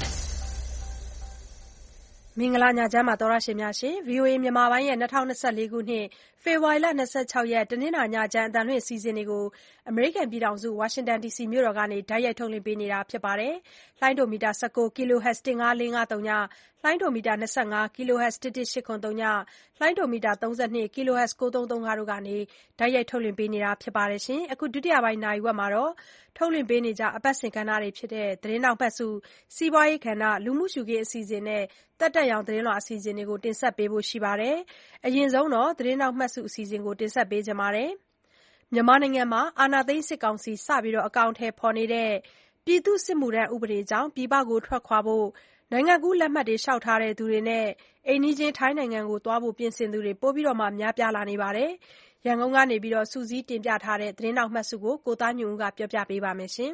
မင်္ဂလာညချမ်းပါသောတရှင်များရှင်။ ဗွီအိုအေမြန်မာပိုင်းရဲ့၂၀၂၄ခုနှစ်ဖေဖော်ဝါရီလ၂၆ရက်တနင်္လာညချမ်းအသံလွှင့်အစီအစဉ်တွေကိုအမေရိကန်ပြည်ထောင်စုဝါရှင်တန်ဒီစီမြို့တော်ကနေတိုက်ရိုက်ထုတ်လွှင့်ပေးနေတာပါ။လိုင်းဒိုမီတာ၁၉ kHz ၁၅၄၅ဝ လိုင်းဒိုမီတာ၂၅ kHz ၁၁၈၇ဝ လိုင်းဒိုမီတာ၃၂ kHz ၉၃၃၅ တို့ကနေတိုက်ရိုက်ထုတ်လွှင့်ပေးနေတာပါ။အခုဒုတိယပိုင်းနာရီဝက်မှာတော့ထုတ်လွှင့်ပေးနေကြအပတ်စဉ်ကဏ္ဍတွေဖြစ်တဲ့သတင်းတောက်ပတ်စုစီးပွားရေးကဏ္ဍလူမှုရှုခင်းအစီအစဉ်နဲ့တက်တက်ရောင်သတင်းလွှာအစီအစဉ်တွေကိုတင်ဆက်ပေးဖို့ရှိပါတယ်။အရင်ဆုံးတော့သတင်းတောက်မှတ်စုအစီအစဉ်ကိုတင်ဆက်ပေးကြပါမယ်။မြန်မာနိုင်ငံမှာအာဏာသိမ်းစစ်ကောင်စီစပြီးအကောင်အထည်ဖော်နေတဲ့ပြည်သူ့စစ်မှုထမ်းဥပဒေကြောင့်ပြည်ပကိုထွက်ခွာဖို့နိုင်ငံကူးလက်မှတ်တွေလျှောက်ထားသူတွေနဲ့အိမ်နီးချင်းထိုင်းနိုင်ငံကိုသွားဖို့ပြင်ဆင်သူတွေပိုမိုများပြားလာနေပါတယ်။ရန်ကုန်ကနေစုစည်းတင်ပြထားတဲ့သတင်းတောက်မှတ်စုကိုကိုသားညွန့်ဦးကပြောပြပေးပါမယ်။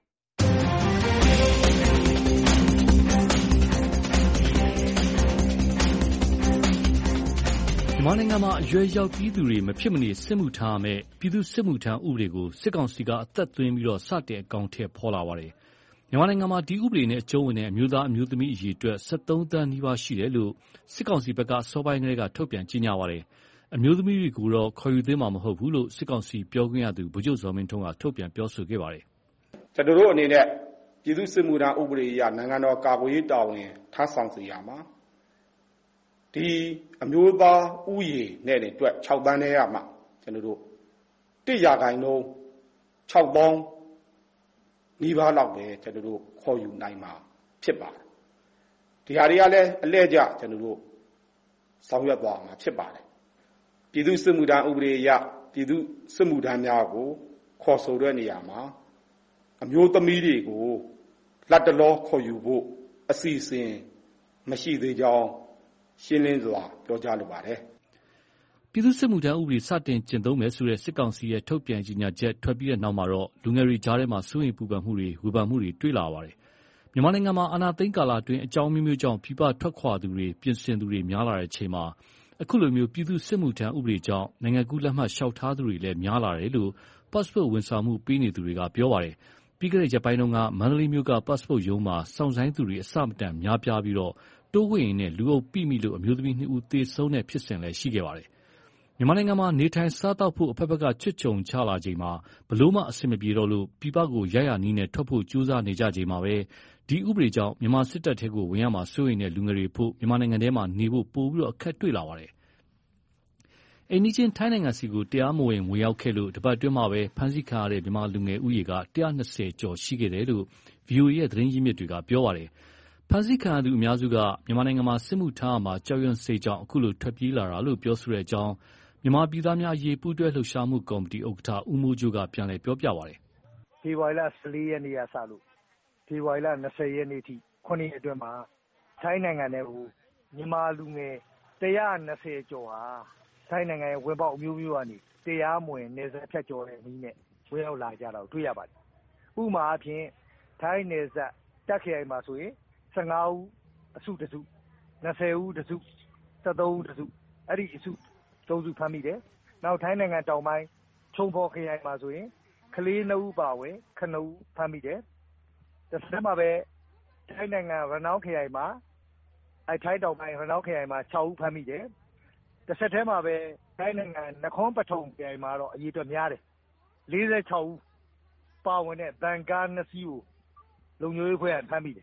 မြန်မာနိုင်ငံမှာအရွယ်ရောက်ပြီးသူတွေမဖြစ်မနေစစ်မှုထမ်းရမယ့်ပြည်သူ့စစ်မှုထမ်းဥပဒေကိုစစ်ကောင်စီကအသက်သွင်းပြီးစတင်အကောင်အထည်ဖော်လာပါတယ်။မြန်မာနိုင်ငံမှာဒီဥပဒေနဲ့အကျုံးဝင်တဲ့အမျိုးသားအမျိုးသမီးအရေအတွက်၁၃သန်းနီးပါးရှိတယ်လို့စစ်ကောင်စီဘက်ကအစောပိုင်းကတည်းကထုတ်ပြန်ကြေညာပါတယ်။အမျိုးသမီးတွေကိုတော့ခေါ်ယူသင့်မှာမဟုတ်ဘူးလို့စစ်ကောင်စီပြောခွင့်ရသူဗိုလ်ချုပ်ဇော်မင်းထွန်းကထုတ်ပြန်ပြောဆိုခဲ့ပါတယ်။ကျွန်တော်တို့အနေနဲ့ပြည်သူ့စစ်မှုထမ်းဥပဒေအရနိုင်ငံတော်ကာကွယ်ရေးတာဝန်ထမ်းဆောင်စေရမှာဒီအမျိုးသားဥယျာဉ်နဲ့အတွက်၆သန်းထဲရမှာကျွန်တော်တို့တစ်ရာခိုင်နှုန်း၆သောင်းနီးပါးလောက်ပဲကျွန်တော်တို့ခေါ်ယူနိုင်မှာဖြစ်ပါတယ်ဒီဟာတွေကလည်းအလဲကျကျွန်တော်တို့ဆောင်ရွက်သွားမှာဖြစ်ပါတယ်ပြည်သူ့စစ်မှုထမ်းဥပဒေအရပြည်သူ့စစ်မှုထမ်းများကိုခေါ်ဆိုတဲ့နေရာမှာအမျိုးသမီးတွေကိုလက်တလောခေါ်ယူဖို့အစီအစဉ်မရှိသေးကြောင်းရှင်းလင်းစွာပြောကြားလိုပါတယ်။ပြည်သူ့စစ်မှုထမ်းဥပဒေစတင်ကျင့်သုံးမယ်ဆိုတဲ့စစ်ကောင်စီရဲ့ထုတ်ပြန်ကြေညာချက်ထွက်ပြီးတဲ့နောက်မှာတော့လူငယ်တွေကြားထဲမှာစိုးရိမ်ပူပန်မှုတွေဝေဖန်မှုတွေတွေ့လာပါတယ်။မြန်မာနိုင်ငံမှာအာဏာသိမ်းကာလအတွင်းအကြောင်းမျိုးမျိုးကြောင့်ပြည်ပထွက်ခွာသူတွေပြင်ဆင်သူတွေများလာတဲ့အချိန်မှာအခုလိုမျိုးပြည်သူ့စစ်မှုထမ်းဥပဒေကြောင့်နိုင်ငံကူးလက်မှတ်လျှောက်ထားသူတွေလည်းများလာတယ်လို့ passport ဝန်ဆောင်မှုပေးနေသူတွေကပြောပါတယ်။ပြီးခဲ့တဲ့ရက်ပိုင်းတုန်းကမန္တလေးမြို့က passport ရုံးမှာစောင့်ဆိုင်းသူတွေအစမတန်များပြားပြီးတော့တိုးဝှေ့ရင်နဲ့လူအုပ်ပိမိလို့အမျိုးသမီးနှစ်ဦးသေဆုံးတဲ့ဖြစ်စဉ်လည်းရှိခဲ့ပါတယ်။မြန်မာနိုင်ငံမှာနေထိုင်စားသောက်ဖို့အဖက်ဖက်ကချွတ်ချုံချလာချိန်မှာဘလို့မှအဆင်မပြေတော့လို့ပြည်ပကိုရရနီးနဲ့ထွက်ဖို့ကြိုးစားနေကြချိန်မှာပဲဒီဥပဒေကြောင့်မြန်မာစစ်တပ်ထဲကိုဝင်ရမှာစိုးရိမ်တဲ့လူငယ်တွေဖို့မြန်မာနိုင်ငံထဲမှာနေဖို့ပိုပြီးအခက်တွေ့လာပါတယ်။အိမ်နီးချင်းထိုင်းနိုင်ငံစီကိုတရားမဝင်ဝင်ရောက်ခဲ့လို့တပတ်တွင်းမှာပဲဖမ်းဆီးခံရတဲ့မြန်မာလူငယ်ဦးရေက၁၂၀ကျော်ရှိခဲ့တယ်လို့ ဗွီအိုအေရဲ့သတင်းရင်းမြစ်တွေကပြောပါတယ်။ဖမ်းဆီးခံရသူအများစုကမြန်မာနိုင်ငံမှာစစ်မှုထမ်းရမှာကြောက်ရွံ့စိတ်ကြောင့်အခုလိုထွက်ပြေးလာတာလို့ပြောဆိုတဲ့အကြောင်းမြန်မာပြည်သားများအရေးပူးတွဲလှုပ်ရှားမှုကော်မတီဥက္ကဋ္ဌဦးမိုးကြိုးကပြန်လည်ပြောပြပါတယ်။ဖေဖော်ဝါရီလ၁၄ရက်နေ့ကစလို့ဖေဖော်ဝါရီလ၂၀ရက်နေ့အထိခုနှစ်ရက်အတွင်းမှာထိုင်းနိုင်ငံထဲကိုမြန်မာလူငယ်၁၂၀ကျော်ဟာထိုင်းနိုင်ငံရဲ့ဝင်ပေါက်အမျိုးမျိုးကနေတရားမဝင်နယ်စပ်ဖြတ်ကျော်တဲ့နည်းနဲ့ဝင်ရောက်လာကြတာကိုတွေ့ရပါတယ်။ဥပမာအားဖြင့်ထိုင်းနယ်စပ်တာ့ခရိုင်မှာဆိုရင်၁၅ဦးအစုတစု၂၀ဦးတစု၁၃ဦးတစုအဲ့ဒီအစုသုံးစုဖမ်းမိတယ်။နောက်ထိုင်းနိုင်ငံတောင်ပိုင်းချုံဖော်ခရိုင်မှာဆိုရင်ကလေးနှစ်ဦးပါဝင်ခဏဦးဖမ်းမိတယ်။တစ်ဆက်မှာပဲထိုင်းနိုင်ငံရနောင်းခရိုင်မှာအဲထိုင်းတောင်ပိုင်းရနောင်းခရိုင်မှာ၆ဦးဖမ်းမိတယ်။တစ်ဆက်တည်းမှာပဲထိုင်းနိုင်ငံနခွန်းပထုံခရိုင်မှာတော့အရေအတွက်များတယ်။၄၆ဦးပါဝင်တဲ့ဗန်ကားနှစ်စီးကိုလုံခြုံရေးအဖွဲ့ကဖမ်းမိတယ်။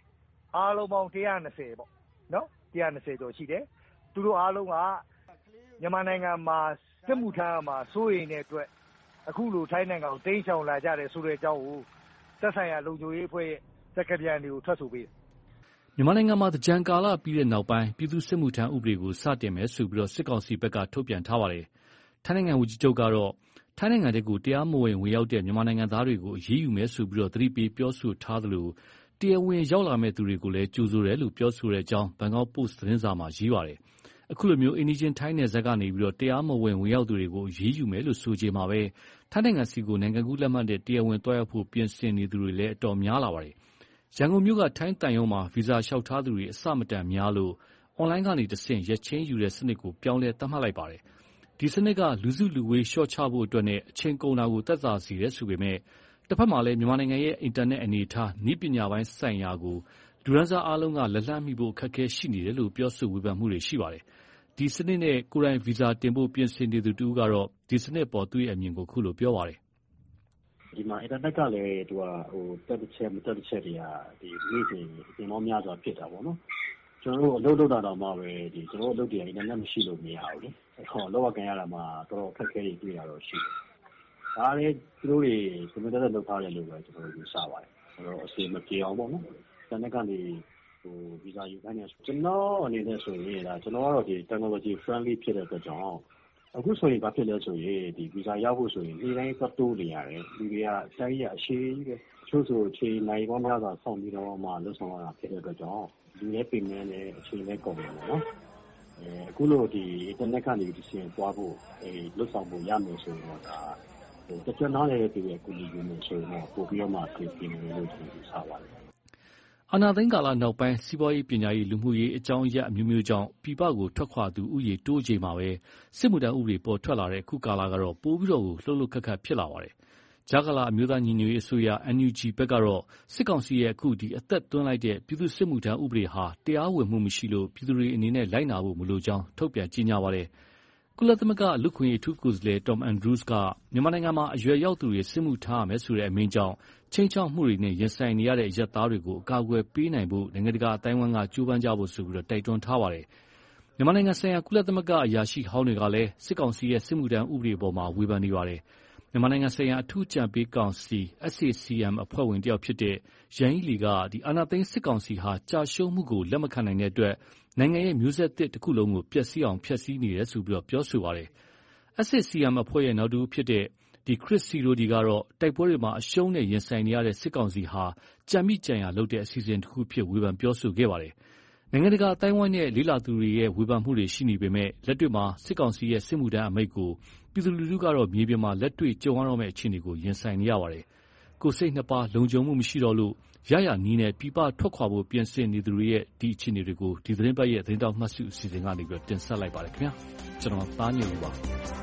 အားလုံးပေါင်းone hundred twentyပေါ့နော်one hundred twentyကျော်ရှိတယ်သူတို့အားလုံးကမြန်မာနိုင်ငံမှာစစ်မှုထမ်းမှာစိုးရိမ်တဲ့အတွက်အခုလိုထိုင်းနိုင်ငံကိုတိမ်းရှောင်လာကြတယ်ဆိုတဲ့အကြောင်းကိုသက်ဆိုင်ရာလုံခြုံရေးအဖွဲ့ရဲ့စက္ကပြန်တွေကိုထွက်ဆိုပေးတယ်မြန်မာနိုင်ငံမှာသကြံကာလပြီးတဲ့နောက်ပိုင်းပြည်သူ့စစ်မှုထမ်းဥပဒေကိုစတင်မယ်ဆိုပြီးစစ်ကောင်စီဘက်ကထုတ်ပြန်ထားပါတယ်။ထိုင်းနိုင်ငံဝန်ကြီးချုပ်ကတော့ထိုင်းနိုင်ငံတဲကိုတရားမဝင်ဝင်ရောက်တဲ့မြန်မာနိုင်ငံသားတွေကိုအရေးယူမယ်ဆိုပြီးသတိပေးပြောဆိုထားသလိုတရားဝင်ရောက်လာမဲ့သူတွေကိုလည်းကြိုဆိုတယ်လို့ပြောဆိုတဲ့အကြောင်းဘန်ကောက်ပို့စ်သတင်းစာမှာရေးပါတယ်။အခုလိုမျိုးအိန္ဒိယထိုင်းနယ်စပ်ကနေပြီးတရားမဝင်ဝင်ရောက်သူတွေကိုအရေးယူမယ်လို့ဆိုချိန်မှာပဲထိုင်းနိုင်ငံစီကိုနိုင်ငံကူးလက်မှတ်နဲ့တရားဝင်တွားရောက်ဖို့ပြင်ဆင်နေသူတွေလည်းအတော်များလာပါတယ်။ရန်ကုန်မြို့ကထိုင်းတန်ရုံမှာဗီဇာလျှောက်ထားသူတွေအစမတန်များလို့အွန်လိုင်းကနေတဆင့်ရက်ချင်းယူတဲ့စနစ်ကိုပြောင်းလဲသတ်မှတ်လိုက်ပါတယ်။ဒီစနစ်ကလူစုလူဝေးလျှော့ချဖို့အတွက်နဲ့အချိန်ကုန်တာကိုသက်သာစေတယ်ဆိုပေမဲ့တစ်ဖက်မှာလည်းမြန်မာနိုင်ငံရဲ့အင်တာနက်အနေအထားနည်းပညာပိုင်းဆိုင်ရာကိုလူရန်စားအားလုံးကလက်လှမ်းမိဖို့အခက်အခဲရှိနေတယ်လို့ပြောဆိုဝေဖန်မှုတွေရှိပါတယ်။ဒီစနစ်နဲ့ကိုယ်တိုင်ဗီဇာတင်ဖို့ပြင်ဆင်နေသူတူကတော့ဒီစနစ်ပေါ်သူ့ရဲ့အမြင်ကိုခုလိုပြောပါတယ်။ဒီမှာအင်တာနက်ကလည်းသူကဟိုတက်တစ်ချက်မတက်တစ်ချက်တွေကဒီနေ့စဉ်ပြင်မောများစွာဖြစ်တာပေါ့နော်။ကျွန်တော်တို့အလုပ်လုပ်တာတော့မှပဲဒီကျွန်တော်တို့အလုပ်တွေအင်တာနက်မရှိလို့မရဘူးလေ။ဟောလောကကန်ရတာမှတော်တော်အခက်အခဲတွေတွေ့တာတော့ရှိတယ်။ဒါလည်းသူတို့တွေစမတက်တက်လုပ်ထားတယ်လို့ပဲကျွန်တော်တို့ယူဆပါတယ်။အဲ့တော့အစီအမပြေအောင်ပေါ့နော်။အင်တာနက်ကနေဟိုဗီဇာယူခိုင်းနေကျွန်တော်အနေနဲ့ဆိုရင်ဒါကျွန်တော်ကတော့ဒီ technology friendly ဖြစ်တဲ့အတွက်ကြောင့်အခုဆိုရင်ဘာဖြစ်လဲဆိုရင်ဒီဗီဇာရောက်ဖို့ဆိုရင်နေ့တိုင်းပတ်တိုးနေရတယ်လူတွေကတိုင်းရအရှိကြီးပဲချို့ဆိုချိန်နိုင်ပေါင်းများစွာဆောင်ပြီးတော့မှလှုပ်ဆောင်ရတာဖြစ်တဲ့အတွက်ကြောင့်လူရဲ့ပြင်ပန်းနဲ့အချိန်နဲ့ကုန်တယ်နော်အဲအခုလို့ဒီ internet ကနေဒီစင်သွားဖို့အဲလှုပ်ဆောင်ဖို့ရမယ်ဆိုတော့ဒါဟိုတချို့နားလည်းပြည်ရဲ့ကူညီမှုဆိုတော့ပို့ပြီးတော့မှပြင်ပြနေလို့ဒီစားပါတယ်အာဏာသိမ်းကာလနောက်ပိုင်းစီးပွားရေးပညာရေးလူမှုရေးအကြောင်းအရာအမျိုးမျိုးကြောင့်ပြည်ပကိုထွက်ခွာသူဥယေတိုးချိန်မှာပဲစစ်မှုထမ်းဥပဒေပေါ်ထွက်လာတဲ့ခုကာလကတော့ပိုပြီးတော့လှုပ်လှုပ်ခတ်ခတ်ဖြစ်လာပါတယ်။ဂျာကာလာအမျိုးသားညီညွတ်ရေးအစိုးရ N U G ဘက်ကတော့စစ်ကောင်စီရဲ့အခုဒီအသက်သွင်းလိုက်တဲ့ပြည်သူ့စစ်မှုထမ်းဥပဒေဟာတရားဝင်မှုမရှိလို့ပြည်သူတွေအနေနဲ့လိုက်နာဖို့မလိုကြောင်းထုတ်ပြန်ကြေညာပါတယ်။ကုလသမဂ္ဂလူ့ခွင့်ရေးထူးကိုယ်စားလှယ် Tom Andrews ကမြန်မာနိုင်ငံမှာအရွယ်ရောက်သူတွေစစ်မှုထမ်းရမယ်ဆိုတဲ့အမိန့်ကြောင့်ချင်းချောက်မှုတွေနဲ့ရင်ဆိုင်နေရတဲ့ရက်သားတွေကိုအကာအကွယ်ပေးနိုင်ဖို့နိုင်ငံတကာအတိုင်းအဝန်းကကြိုးပမ်းကြဖို့ဆိုပြီးတိုက်တွန်းထားပါတယ်။မြန်မာနိုင်ငံဆိုင်ရာကုလသမဂ္ဂအရာရှိဟောင်းတွေကလည်းစစ်ကောင်စီရဲ့စစ်မှုထမ်းဥပဒေပေါ်မှာဝေဖန်နေပါတယ်။မြန်မာနိုင်ငံဆိုင်ရာအထူးကြံပေးကောင်စီ S A C M အဖွဲ့ဝင်တယောက်ဖြစ်တဲ့ရန်ကြီးလီကဒီအာဏာသိမ်းစစ်ကောင်စီဟာကြာရှုံးမှုကိုလက်မခံနိုင်တဲ့အတွက်နိုင်ငံရဲ့မျိုးဆက်သစ်တစ်ခုလုံးကိုပျက်စီးအောင်ဖျက်ဆီးနေတယ်ဆိုပြီးပြောဆိုပါတယ်။ S A C M အဖွဲ့ရဲ့နောက်တူဖြစ်တဲ့ဒီခရစ်စီရိုဒီကတော့တိုက်ပွဲတွေမှာအရှုံးနဲ့ရင်ဆိုင်နေရတဲ့စစ်ကောင်စီဟာကြံမိကြံရလုပ်တဲ့အစီအစဉ်တစ်ခုဖြစ်ဝေဖန်ပြောဆိုခဲ့ပါတယ်။နိုင်ငံတကာအတိုင်းဝိုင်းနဲ့လေးလာသူတွေရဲ့ဝေဖန်မှုတွေရှိနေပေမဲ့လက်တွေ့မှာစစ်ကောင်စီရဲ့စစ်မှုထမ်းအမိန့်ကိုပြည်သူလူထုကတော့မြေပြင်မှာလက်တွေ့ကြုံရတော့မယ့်အခြေအနေကိုရင်ဆိုင်နေရပါတယ်။ကိုယ်စိတ်နှစ်ပါးလုံခြုံမှုမရှိတော့လို့ရရနီးနဲ့ပြည်ပထွက်ခွာဖို့ပြင်ဆင်နေသူတွေရဲ့ဒီအခြေအနေတွေကိုဒီသတင်းပတ်ရဲ့သတင်းတောက်မှတ်စုအစီအစဉ်ကနေပြီးတင်ဆက်လိုက်ပါတယ်ခင်ဗျာ။ကျွန်တော်သားညွန့်ပါ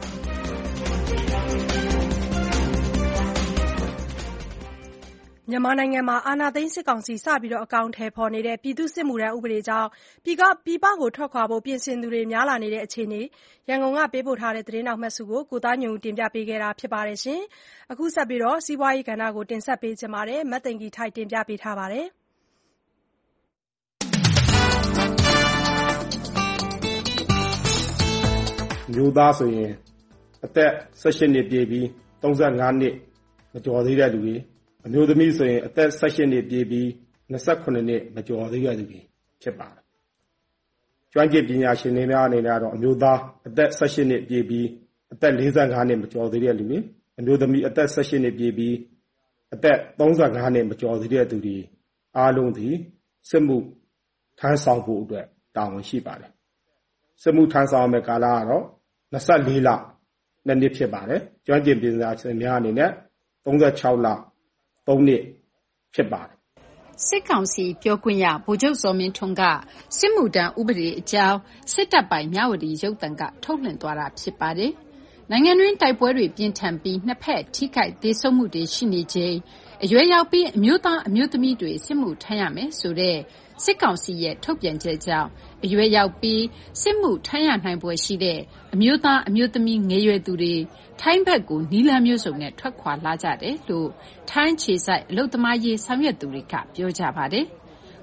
မြန်မာနိုင်ငံမှာအာဏာသိမ်းစစ်ကောင်စီစပြီးအကောင်အထည်ဖော်နေတဲ့ပြည်သူ့စစ်မှုထမ်းဥပဒေကြောင့်ပြည်ကပြည်ပကိုထွက်ခွာဖို့ပြင်ဆင်သူတွေများလာနေတဲ့အခြေအနေရန်ကုန်ကပေးပို့ထားတဲ့သတင်းနောက်မှတ်စုကိုကိုသားညွန့်တင်ပြပေးခဲ့တာဖြစ်ပါတယ်ရှင်။အခုဆက်ပြီးစီးပွားရေးကဏ္ဍကိုတင်ဆက်ပေးချင်ပါတယ်။မတ်သိင်္ဂီထိုက်တင်ပြပေးထားပါတယ်။မျိုးသားဆိုရင်အသက်၁၈နှစ်ပြည့်ပြီး၃၅နှစ်မကျော်သေးတဲ့လူတွေအမျိုးသမီးဆိုရင်အသက်၁၈နှစ်ပြည့်ပြီး၂၈နှစ်မကျော်သေးတဲ့လူတွေဖြစ်ပါတယ်။ကျွမ်းကျင်ပညာရှင်တွေများအနေနဲ့တော့အမျိုးသားအသက်၁၈နှစ်ပြည့်ပြီးအသက်၄၅နှစ်မကျော်သေးတဲ့လူတွေအမျိုးသမီးအသက်၁၈နှစ်ပြည့်ပြီးအသက်၃၅နှစ်မကျော်သေးတဲ့သူတွေအားလုံးသည်စစ်မှုထမ်းဆောင်ဖို့အတွက်တာဝန်ရှိပါတယ်။စစ်မှုထမ်းဆောင်မဲ့ကာလကတော့၂၄လနှစ်နှစ်ဖြစ်ပါတယ်။ကျွမ်းကျင်ပညာရှင်များအနေနဲ့၃၆လသုံးနှစ်ဖြစ်ပါတယ်စစ်ကောင်စီပြောခွင့်ရဗိုလ်ချုပ်စောမင်းထွန်းကစစ်မှုထမ်းဥပဒေအကြောင်းစစ်တပ်ပိုင်မြဝတီရုပ်သံကထုတ်လွှင့်သွားတာဖြစ်ပါတယ်။နိုင်ငံတွင်းတိုက်ပွဲတွေပြင်းထန်ပြီးနှစ်ဖက်ထိခိုက်ဒေဆုံးမှုတွေရှိနေချိန်အရွယ်ရောက်ပြီးအမျိုးသားအမျိုးသမီးတွေစစ်မှုထမ်းရမယ်ဆိုတဲ့စစ်ကောင်စီရဲ့ထုတ်ပြန်ချက်ကြောင့်အရွယ်ရောက်ပြီးစစ်မှုထမ်းရနိုင်ပွဲရှိတဲ့အမျိုးသားအမျိုးသမီးငယ်ရွယ်သူတွေထိုင်းဘက်ကိုနီလန်းမျိုးစုံနဲ့ထွက်ခွာလာကြတယ်လို့ထိုင်းခြေဆိုင်အလုသမားရေးဆောင်ရွက်သူတွေကပြောကြပါတယ်။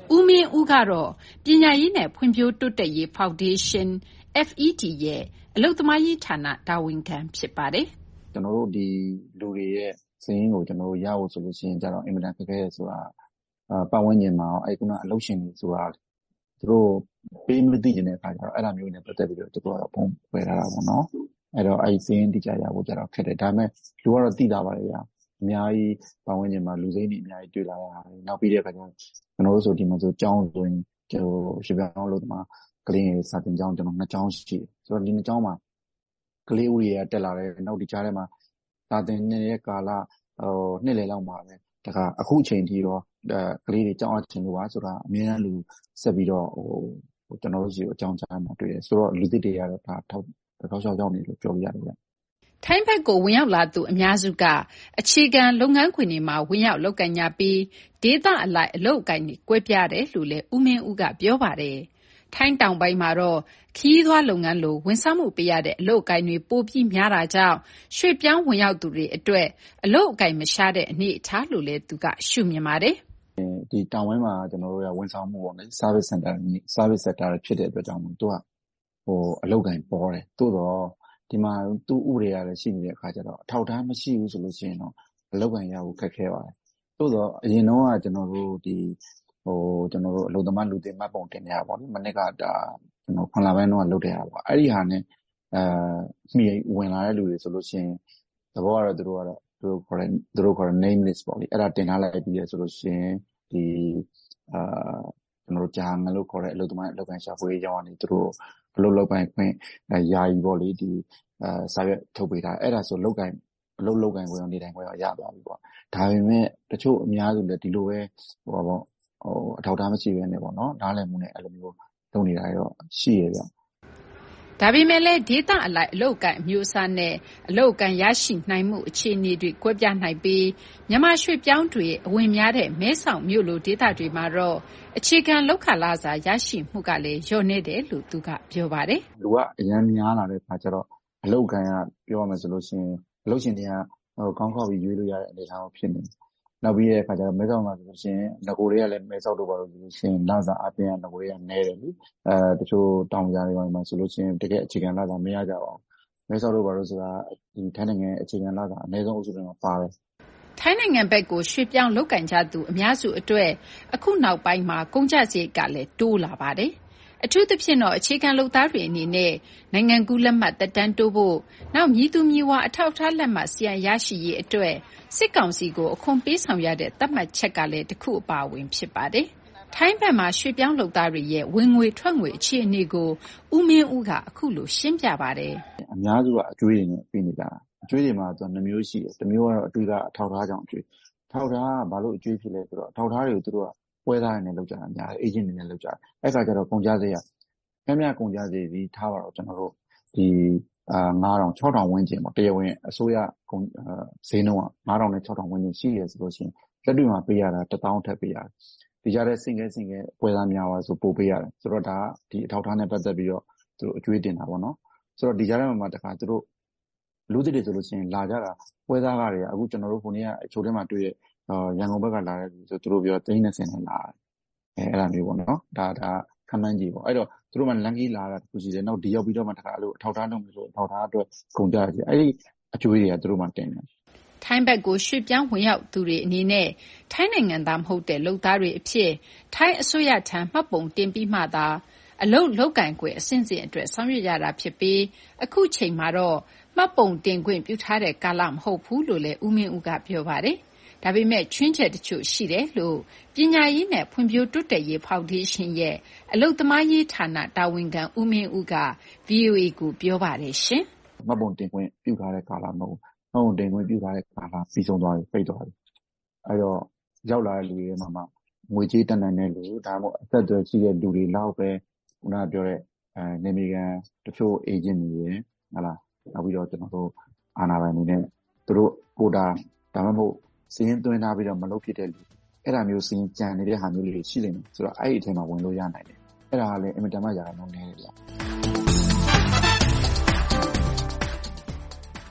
ဦးမင်းဦးကတော့ပညာရေးနဲ့ဖွံ့ဖြိုးတိုးတက်ရေးဖောင်ဒေးရှင်း F E D ရဲ့အလုပ်သမားရေးဌာနတာဝန်ခံဖြစ်ပါတယ်။ကျွန်တော်တို့ဒီလူတွေရဲ့စည်းရင်းကိုကျွန်တော်တို့ရဖို့ဆိုလို့ရှိရင်ကြတော့အင်မတန်ခက်ခဲရဆိုတာအာပတ်ဝန်းကျင်မှာအဲ့ကုနာအလုပ်ရှင်တွေဆိုတာသူတို့ပေးမသိနေတဲ့အခါကျတော့အဲ့လိုမျိုးနဲ့ပတ်သက်ပြီးတော့သူတို့ကတော့ပုံဝယ်ထားတာပေါ့နော်။အဲ့တော့အဲ့စည်းရင်းတိကျရဖို့ကြတော့ခက်တယ်ဒါပေမဲ့လူကတော့သိတာပါလေဗျာ။အများကြီးပတ်ဝန်းကျင်မှာလူစိမ်းတွေအများကြီးတွေ့လာရတယ်။နောက်ပြီးတဲ့အခါကျတော့ကျွန်တော်တို့ဆိုဒီမှာဆိုကျောင်းဆိုရင်ကျိုးရှိပြောင်းလို့ဒီမှာကလေးတွေစာသင်ကျောင်းကျွန်တော်နှစ်ကျောင်းရှိတယ်။ဆိုတော့ဒီနှစ်ကျောင်းမှာကလေးဦးတွေကတက်လာတယ်နောက်ဒီကြားထဲမှာစာသင်နေတဲ့ကာလဟိုနှစ်လယ်လောက်မှာပဲဒါကအခုအချိန်ထိတော့ကလေးတွေကြောင်းအချင်းလို့ပါဆိုတာအများအားလူဆက်ပြီးတော့ဟိုဟိုကျွန်တော်တို့စီကိုအကြောင်းကြားမှာတွေ့တယ်ဆိုတော့လူသစ်တွေကတော့ဒါထောက်ထောက်ချောက်ကြောင်းနေလို့ပြောပြရတယ်ဗျထိုင်းဘက်ကိုဝင်ရောက်လာသူအများစုကအခြေခံလုပ်ငန်းခွင်တွေမှာဝင်ရောက်လုပ်ကိုင်ကြပြီးဒေသအလိုက်အလုပ်အကိုင်တွေကွဲပြားတယ်လို့လည်းဦးမင်းဦးကပြောပါတယ်ထိုင်းတောင်ပိုင်းမှာတော့ခီးသွားလုပ်ငန်းလိုဝန်ဆောင်မှုပေးရတဲ့အလုပ်အကိုင်တွေပိုပြီးများတာကြောင့်ရွှေ့ပြောင်းဝင်ရောက်သူတွေအတွက်အလုပ်အကိုင်မရှာတဲ့အနေအထားလို့လည်းသူကရှုမြင်ပါတယ်ဒီတောင်ပိုင်းမှာကျွန်တော်တို့ကဝန်ဆောင်မှုပေါ့လေ service center service sector ဖြစ်တဲ့အတွက်ကြောင့်မို့သူကဟိုအလုပ်ကိုင်ပေါ်တယ်တိုးတော့ဒီမှာသူ့ဥပဒေရလည်းရှိနေတဲ့အခါကျတော့အထောက်အထားမရှိဘူးဆိုလို့ရှိရင်တော့အလုပ်ကိုင်ရဖို့ခက်ခဲပါတယ်တိုးတော့အရင်တော့ကကျွန်တော်တို့ဒီဟိုကျွန်တော်တို့အလုပ်သမားလူသစ်မှတ်ပုံတင်ရပါပေါ့မနေ့ကဒါကျွန်တော်ခွန်လာပိုင်းတော့လုပ်တဲ့ဟာပေါ့အဲ့ဒီဟာနဲ့အဲမိဝင်လာတဲ့လူတွေဆိုလို့ရှိရင်သဘောကတော့သူတို့ကတော့သူတို့ခေါ်တဲ့သူတို့ခေါ်တဲ့ name list ပေါ့လေအဲ့ဒါတင်ထားလိုက်ပြီးရဆိုလို့ရှိရင်ဒီအာကျွန်တော်တို့ဂျာငလို့ခေါ်တဲ့အလုပ်သမားအလုပ်ကိုင်ရှာဖွေရေးကြောင်းကနေသူတို့အလုပ်လုပ်ကိုင်ခွင့်ယာယီပေါ့လေဒီအဲစာရွက်ထုတ်ပေးတာအဲ့ဒါဆိုလုပ်ကိုင်အလုပ်လုပ်ကိုင်ခွင့်နေတိုင်းခွင့်ရသွားပြီပေါ့ဒါပေမဲ့တချို့အများစုလည်းဒီလိုပဲဟိုပါပေါ့ဟိုအထောက်အထားမရှိဘဲနဲ့ပေါ့နော်နားလည်မှုနဲ့အဲ့လိုမျိုးလုပ်နေတာရောရှိရဗျဒါပေမဲ့လည်းဒေသအလိုက်အလုပ်ကန်အမျိုးအစားနဲ့အလုပ်ကန်ရရှိနိုင်မှုအခြေအနေတွေကွဲပြားနိုင်ပြီးမြန်မာရွှေ့ပြောင်းတွေအဝင်များတဲ့မဲဆောက်မြို့လိုဒေသတွေမှာတော့အခြေခံလောက်ခလာစာရရှိမှုကလည်းလျော့နေတယ်လို့သူကပြောပါတယ်လူကအရန်များလာတဲ့အခါကျတော့အလုပ်ကန်ကပြောရမယ်ဆိုလို့ရှိရင်အလုပ်ရှင်တွေကဟိုကောင်းကောက်ပြီးရွေးလို့ရတဲ့အနေအထားကိုဖြစ်နေတယ်နောက်ပြီးတဲ့အခါကျတော့မဲဆောက်မှာဆိုလို့ရှိရင်ငကိုတွေကလည်းမဲဆောက်တို့ဘာလို့ဆိုလို့ရှိရင်လစာအပြင်ကငကိုတွေကနဲတယ်လीအဲတချို့တောင်ကြားတွေမှာဆိုလို့ရှိရင်တကယ်အခြေခံလစာမရကြပါဘူးမဲဆောက်တို့ဘာလို့ဆိုတာဒီထိုင်းနိုင်ငံအခြေခံလစာအနည်းဆုံးအုပ်စုတွေမှာပါတယ်ထိုင်းနိုင်ငံဘက်ကိုရွှေ့ပြောင်းလုပ်ကင်ကြသူအများစုအတွက်အခုနောက်ပိုင်းမှာကုန်ကျစရိတ်ကလည်းတိုးလာပါတယ်အထူးသဖြင့်တော့အခြေခံလုပ်သားတွေအနေနဲ့နိုင်ငံကူးလက်မှတ်တက်တန်းတိုးဖို့နောက်မြည်သူမြည်ဝါအထောက်အထားလက်မှတ်စီယံရရှိရေးအတွက်စစ်ကောင်စီကိုအခွန်ပေးဆောင်ရတဲ့သတ်မှတ်ချက်ကလည်းတစ်ခုအပါအဝင်ဖြစ်ပါတယ်။ထိုင်းဘက်မှာရွှေ့ပြောင်းလုပ်သားတွေရဲ့ဝင်ငွေထွက်ငွေအခြေအနေကိုဦးမင်းဦးကအခုလိုရှင်းပြပါတယ်။အများစုကအကျွေးတွေနဲ့ပြီးနေကြတာအကျွေးတွေမှာသူနှမျိုးရှိတယ်။တစ်မျိုးကတော့အတွေ့ကအထောက်အထားကြောင့်အကျွေး။ထောက်ထားကဘာလို့အကျွေးဖြစ်လဲဆိုတော့အထောက်အထားတွေကိုသူတို့ကပွဲသားတွေနဲ့လုပ်ကြတာများတယ်အေဂျင့်တွေနဲ့လုပ်ကြတယ်။အဲ့ခါကျတော့ကုန်ကြစရိတ်ကများများကုန်ကြစရိတ်ပြီးထားပါတော့ကျွန်တော်တို့ဒီအာငါးထောင်ခြောက်ထောင်ဝန်းကျင်ပေါ့တရားဝင်အစိုးရကုန်ဈေးနှုန်းကငါးထောင်နဲ့ခြောက်ထောင်ဝန်းကျင်ရှိရဆိုလို့ရှိရင်လက်တွေ့မှာပေးရတာတစ်သောင်းထပ်ပေးရတယ်ဒီကြတဲ့စင်ကဲစင်ကဲပွဲသားများပါဆိုပို့ပေးရတယ်ဆိုတော့ဒါကဒီအထောက်ထားနဲ့ပတ်သက်ပြီးတော့သူတို့အကျွေးတင်တာပေါ့နော်ဆိုတော့ဒီကြတဲ့မှာတခါသူတို့လူသစ်တွေဆိုလို့ရှိရင်လာကြတာပွဲသားကားတွေကအခုကျွန်တော်တို့ခုနေ့ကအချိုးထဲမှာတွေ့ရရန်ကုန်ဘက်ကလာတဲ့လူဆိုသူတို့ပြောသိန်း၂၀နဲ့လာတယ်အဲအဲ့လိုမျိုးပေါ့နော်ဒါဒါခမန်းကြီးပေါ့အဲ့တော့သူတို့မှလန်ကြီးလာတာတခုရှိတယ်နောက်ဒီရောက်ပြီးတော့မှတခါအဲ့လိုအထောက်ထားလုပ်လို့ဆိုအထောက်ထားအတွက်ကုန်ကြတယ်အဲ့ဒီအကျွေးတွေကသူတို့မှတင်တယ်ထိုင်းဘက်ကိုရွှေ့ပြောင်းဝင်ရောက်သူတွေအနေနဲ့ထိုင်းနိုင်ငံသားမဟုတ်တဲ့လုပ်သားတွေအဖြစ်ထိုင်းအစိုးရထံမှတ်ပုံတင်ပြီးမှသာအလုပ်လုပ်ကင်ခွင့်အဆင့်စဉ်အတွက်ဆောင်ရွက်ရတာဖြစ်ပြီးအခုချိန်မှာတော့မှတ်ပုံတင်ခွင့်ပြုထားတဲ့ကာလမဟုတ်ဘူးလို့လည်းဦးမင်းဦးကပြောပါတယ်ဒါပေမဲ့ချွင်းချက်တချို့ရှိတယ်လို့ပညာရေးနဲ့ဖွံ့ဖြိုးတိုးတက်ရေးဖောင်ဒေးရှင်းရဲ့အလုပ်သမားရေးဌာနတာဝန်ခံဦးမင်းဦးက ဗွီအိုအေ ကိုပြောပါတယ်ရှင်။မှတ်ပုံတင်ခွင့်ပြုထားတဲ့ကာလမဟုတ်ဘူး။မှတ်ပုံတင်ခွင့်ပြုထားတဲ့ကာလပြီးဆုံးသွားပြီပိတ်သွားပြီ။အဲတော့ရောက်လာတဲ့လူတွေမှာမှငွေကြေးတက်နိုင်တဲ့လူဒါမှမဟုတ်အသက်အရွယ်ရှိတဲ့လူတွေလောက်ပဲခုနကပြောတဲ့အဲနေမီကန်တချို့အေဂျင့်တွေရယ်ဟုတ်လားနောက်ပြီးတော့ကျွန်တော်တို့အာဏာပိုင်တွေနဲ့သူတို့ကိုတာဒါမှမဟုတ်စင်းသွင်းထားပြီးတော့မလုပ်ဖြစ်တဲ့လူအဲ့ဒါမျိုးစင်းကြံနေတဲ့ဟာမျိုးလေးရှိနေတယ်ဆိုတော့အဲ့ဒီအထဲမှာဝင်လို့ရနိုင်တယ်အဲ့ဒါကလည်းအင်မတန်မှရာခိုင်နှုန်းနည်းတယ်ဗျ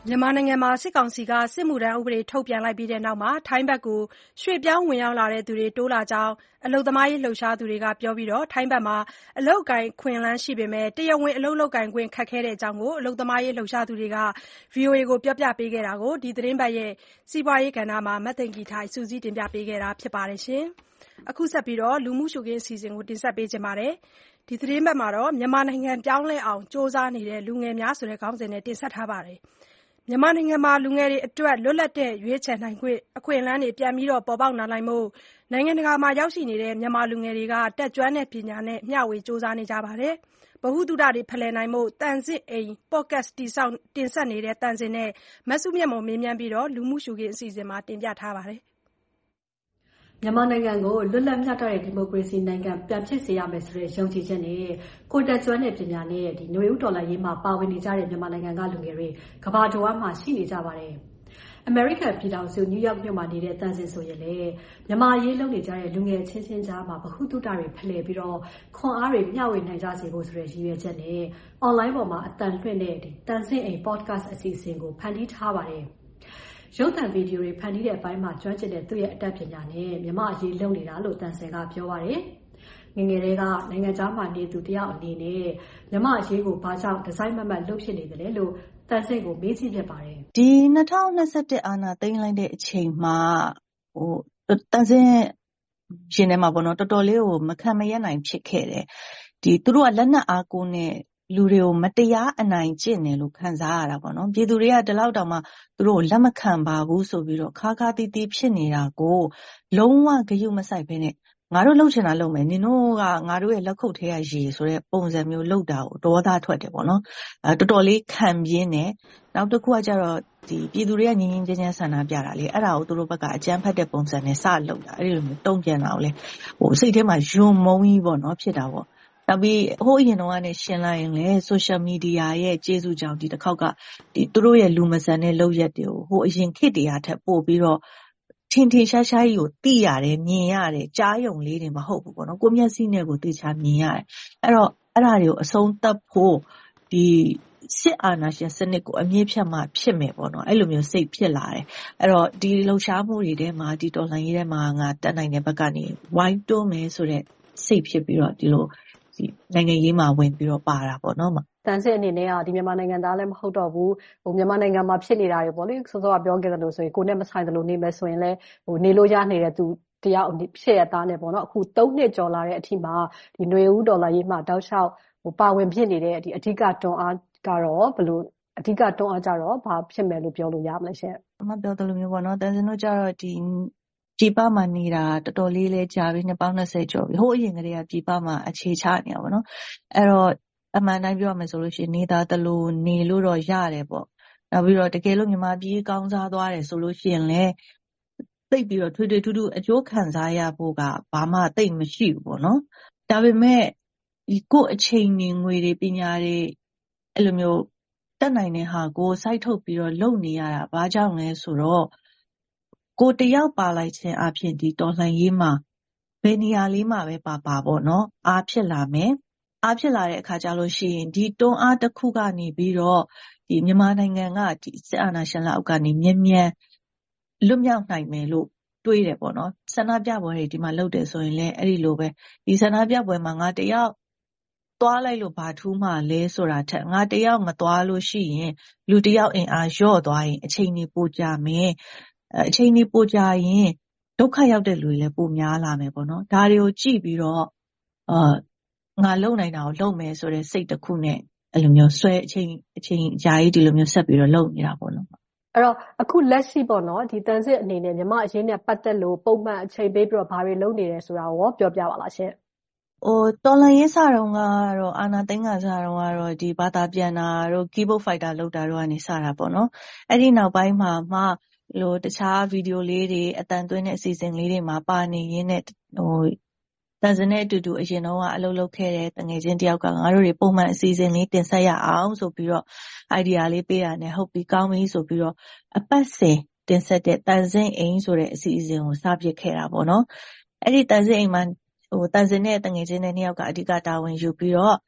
မြန်မာနိုင်ငံမှာစစ်ကောင်စီကစစ်မှုထမ်းဥပဒေထုတ်ပြန်လိုက်ပြီးတဲ့နောက် ထိုင်းဘက်ကိုရွှေ့ပြောင်းဝင်ရောက်လာသူတွေတိုးလာကြောင်းအလုပ်သမားရေးလှုပ်ရှားသူတွေကပြောပြီး ထိုင်းဘက်မှာအလုပ်အကိုင်အခွင့်အလမ်းရှိပေမဲ့တရားဝင်အလုပ်လုပ်ကိုင်ခွင့်ခက်ခဲတဲ့အကြောင်းအလုပ်သမားရေးလှုပ်ရှားသူတွေက ဗွီအိုအေကိုပြောပြပေးခဲ့တာကိုဒီသီတင်းပတ်ရဲ့စီးပွားရေးကဏ္ဍမှာမသိင်္ဂီထိုက်စုစည်းတင်ပြပေးခဲ့တာပါ။အခုဆက်ပြီးလူမှုရှုခင်းအစီအစဉ်ကိုတင်ဆက်ပေးချင်ပါတယ်။ဒီသီတင်းပတ်မှာမြန်မာနိုင်ငံပြောင်းလဲအောင်ကြိုးစားနေတဲ့လူငယ်များဆိုတဲ့ခေါင်းစဉ်နဲ့တင်ဆက်ထားပါတယ်။မြန်မာနိုင်ငံမှာလူငယ်တွေအတွက်လွတ်လပ်တဲ့ရွေးချယ်နိုင်ခွင့်အခွင့်အလမ်းတွေပြန်ပြီးပေါ်ပေါက်လာနိုင်ဖို့နိုင်ငံတကာမှာရောက်ရှိနေတဲ့မြန်မာလူငယ်တွေကတက်ကြွတဲ့ပညာနဲ့မျှဝေကြိုးစားနေကြပါတယ်။ဗဟုသုတတွေဖလှယ်နိုင်ဖို့တန်ဆင့်အိမ် podcast တိစောက်တင်ဆက်နေတဲ့တန်ဆင့်နဲ့မစုမြတ်မွန်မေးမြန်းပြီးလူမှုရှုခင်းအစီအစဉ်မှာတင်ပြထားပါတယ်။မြန်မာနိုင်ငံကိုလွတ်လပ်မျှတတဲ့ဒီမိုကရေစီနိုင်ငံပြန်ဖြစ်စေရမယ်ဆိုတဲ့ယုံကြည်ချက်နဲ့ကိုယ်တက်ကြွတဲ့ပညာနဲ့ဒီຫນွေဦးတော်လှန်ရေးမှာပါဝင်နေကြတဲ့မြန်မာနိုင်ငံကလူငယ်တွေကမ္ဘာတဝန်းမှာရှိနေကြပါတယ်။ အမေရိကန်ပြည်ထောင်စုနယူးယောက်မြို့မှာနေတဲ့တန်ဆင်ဆိုရင်လေမြန်မာရေးလုပ်နေကြတဲ့လူငယ်ချင်းချင်းကြားမှာဗဟုသုတတွေဖလှယ်ပြီးတော့ခွန်အားတွေမျှဝေနိုင်ကြစေဖို့ဆိုတဲ့ရည်ရွယ်ချက်နဲ့ online ပေါ်မှာအတန်လွှင့်တဲ့ဒီတန်ဆင်အိမ် podcast အစီအစဉ်ကိုဖန်တီးထားပါတယ်။ရုပ်သံဗီဒီယိုတွေဖန်တီးတဲ့အပိုင်းမှာကျွမ်းကျင်တဲ့သူ့ရဲ့အတတ်ပညာနဲ့မြမအရေးလုပ်နေတာလို့တန်ဆင်ကပြောပါတယ်။ငငယ်တွေကနိုင်ငံခြားမှာနေသူတယောက်အနေနဲ့မြမအရေးကိုဘာကြောင့်ဒီဇိုင်းမမတ်လုပ်ဖြစ်နေတယ်လဲလို့တန်ဆင်ကိုမေးကြည့်ဖြစ်ပါတယ်။ဒီ၂၀၂၁အာဏာသိမ်းလိုက်တဲ့အချိန်မှာဟိုတန်ဆင်ရှင်ထဲမှာပေါ့နော်တော်တော်လေးကိုမခံမရနိုင်ဖြစ်ခဲ့တယ်။ဒီသူတို့ကလက်နက်အားကိုးနဲ့လူတွေကိုမတရားအနိုင်ကျင့်တယ်လို့ခံစားရတာပေါ့နော်ပြည်သူတွေကဒီလောက်တောင်မှသူတို့လက်မခံပါဘူးဆိုပြီးတော့ခါခါတီးတီးဖြစ်နေတာကိုလုံးဝဂရုမစိုက်ဘဲနဲ့ငါတို့လှုပ်ချင်တာလုပ်မယ်နင်တို့ကငါတို့ရဲ့လက်ခုပ်ထဲရရေဆိုတဲ့ပုံစံမျိုးလှုပ်တာကိုဒေါသထွက်တယ်ပေါ့နော်အဲတော်တော်လေးခံပြင်းတယ်နောက်တစ်ခုကကျတော့ဒီပြည်သူတွေကငြင်းငြင်းချမ်းချမ်းဆန္ဒပြတာလေအဲ့ဒါကိုသူတို့ဘက်ကအကြမ်းဖက်တဲ့ပုံစံနဲ့စလှုပ်တာအဲ့ဒီလိုမျိုးတုံ့ပြန်တာကိုလေဟိုစိတ်ထဲမှာယွံမုန်းကြီးပေါ့နော်ဖြစ်တာပေါ့နောက်ပြီးဟိုအရင်တော့ကနေရှင်းလိုက်ရင်လေ social media ရဲ့ကျေးဇူးကြောင့်ဒီတစ်ခေါက်ကဒီသူတို့ရဲ့လူမဆန်တဲ့လုပ်ရက်တွေကိုဟိုအရင်ခေတ်တရားထက်ပို့ပြီးတော့ထင်ထင်ရှားရှားကြီးကိုသိရတယ်မြင်ရတယ်ကြားယုံလေးတွေမဟုတ်ဘူးပေါ့နော်ကိုမျက်စိနဲ့ကိုသိချာမြင်ရတယ်အဲ့တော့အဲ့ဒါတွေကိုအဆုံးသတ်ဖို့ဒီစစ်အာဏာရှင်စနစ်ကိုအမြင့်ဖြတ်မှဖြစ်မယ်ပေါ့နော်အဲ့လိုမျိုးစိတ်ဖြစ်လာတယ်အဲ့တော့ဒီလှုပ်ရှားမှုတွေထဲမှာဒီတော်လှန်ရေးထဲမှာငါတက်နိုင်တဲ့ဘက်ကနေဝိုင်းတွန်းမယ်ဆိုတဲ့စိတ်ဖြစ်ပြီးတော့ဒီလိုဒီနိုင်ငံရေးမှာဝင်ပြီးတော့ပါတာပေါ့နော်တန်ဆင်အနေနဲ့ကဒီမြန်မာနိုင်ငံသားလည်းမဟုတ်တော့ဘူးဟိုမြန်မာနိုင်ငံမှာဖြစ်နေတာတွေပေါ့လေစောစောကပြောခဲ့သလိုဆိုရင်ကိုနဲ့မဆိုင်သလိုနေမယ်ဆိုရင်လည်းဟိုနေလို့ရနေတဲ့သူတယောက်ဖြစ်ရသားနဲ့ပေါ့နော်အခုသုံးနှစ်ကျော်လာတဲ့အထိမှာဒီຫນွေဦးဒေါ်လာရေးမှာတောက်လျှောက်ဟိုပါဝင်ဖြစ်နေတဲ့ဒီအဓိကတွန်းအားကတော့ဘယ်လိုအဓိကတွန်းအားကြတော့ဘာဖြစ်မယ်လို့ပြောလို့ရမလဲရှင်အမပြောတယ်လို့မျိုးပေါ့နော်တန်ဆင်တို့ကြတော့ဒီပြည်ပမှာနေတာတော်တော်လေးလဲကြာပြီနှစ်ပေါင်း၂၀ကျော်ပြီဟိုအရင်ကတည်းကပြည်ပမှာအခြေချနေတာပေါ့နော်အဲ့တော့အမှန်တိုင်းပြောရမယ်ဆိုလို့ရှိရင်နေသားတလို့နေလို့တော့ရတယ်ပေါ့နောက်ပြီးတော့တကယ်လို့မြန်မာပြည်ကောင်းစားသွားတယ်ဆိုလို့ရှိရင်လည်းသိပ်ပြီးတော့ထွေထွေထူးထူးအကျိုးခံစားရဖို့ကဘာမှသိပ်မရှိဘူးပေါ့နော်ဒါပေမဲ့ဒီကိုအချိန်နေငွေတွေပညာတွေအဲ့လိုမျိုးတက်နိုင်တဲ့ဟာကိုစိုက်ထုတ်ပြီးတော့လုပ်နေရတာဘာကြောင့်လဲဆိုတော့ကိုတယောက်ပါလိုက်ခြင်းအဖြစ်ဒီတော်လှန်ရေးမှာဘယ်နေရာလေးမှာပဲပါပါပေါ့နော်အားဖြစ်လာမယ်အားဖြစ်လာတဲ့အခါကျလို့ရှိရင်ဒီတွန်းအားတစ်ခုကနေပြီးတော့ဒီမြန်မာနိုင်ငံကဒီစစ်အာဏာရှင်လက်အောက်ကနေမြ мян လွတ်မြောက်နိုင်မယ်လို့တွေးတယ်ပေါ့နော်ဆန္ဒပြပွဲတွေဒီမှာလုပ်တယ်ဆိုရင်လည်းအဲ့ဒီလိုပဲဒီဆန္ဒပြပွဲမှာငါတယောက်သွားလိုက်လို့ဘာထူးမှလဲဆိုတာထက်ငါတယောက်မသွားလို့ရှိရင်လူတယောက်အင်အားလျော့သွားရင်အချိန်ကြီးပိုကြာမယ်အချိန်ကြီးပိုကြာရင်ဒုက္ခရောက်တဲ့လူတွေလည်းပိုများလာမယ်ပေါ့နော်ဒါတွေကိုကြည့်ပြီးတော့အာငါလုံနိုင်တာကိုလုံမယ်ဆိုတဲ့စိတ်တစ်ခုနဲ့အဲ့လိုမျိုးဆွဲအချိန်အချိန်အကြာကြီးဒီလိုမျိုးဆက်ပြီးတော့လုံနေတာပေါ့နော်အဲ့တော့အခုလက်ရှိပေါ့နော်ဒီတန်စစ်အနေနဲ့မြမအရေးနဲ့ပတ်သက်လို့ပုံမှန်အချိန်ပေးပြီးတော့ဘာတွေလုပ်နေတယ်ဆိုတာကိုပြောပြပါလားရှင်ဟိုတော်လန်ရေးစာတုံးကတော့အာနာသိန်းကစာတုံးကတော့ဒီဘာသာပြန်တာတို့ keyboard fighter လောက်တာတို့ကနေစတာပေါ့နော်အဲ့ဒီနောက်ပိုင်းမှာမှလို့တခြားဗီဒီယိုလေးတွေအတန်သွင်းတဲ့အစီအစဉ်လေးတွေမှာပါနေရင်းနဲ့ဟိုတန်စနဲ့အတူတူအရင်တော့ကအလုပ်လုပ်ခဲ့တဲ့တငယ်ချင်းတယောက်ကငါတို့တွေပုံမှန်အစီအစဉ်လေးတင်ဆက်ရအောင်ဆိုပြီးတော့ idea လေးပေးရတယ်ဟုတ်ပြီကောင်းပြီဆိုပြီးတော့အပတ်စဉ်တင်ဆက်တဲ့တန်စင်အိမ်ဆိုတဲ့အစီအစဉ်ကိုစပစ်ခဲ့တာပေါ့နော်အဲ့ဒီတန်စင်အိမ်မှာဟိုတန်စင်နဲ့တငယ်ချင်းတဲ့နှစ်ယောက်ကအဓိကတာဝန်ယူပြီးတော့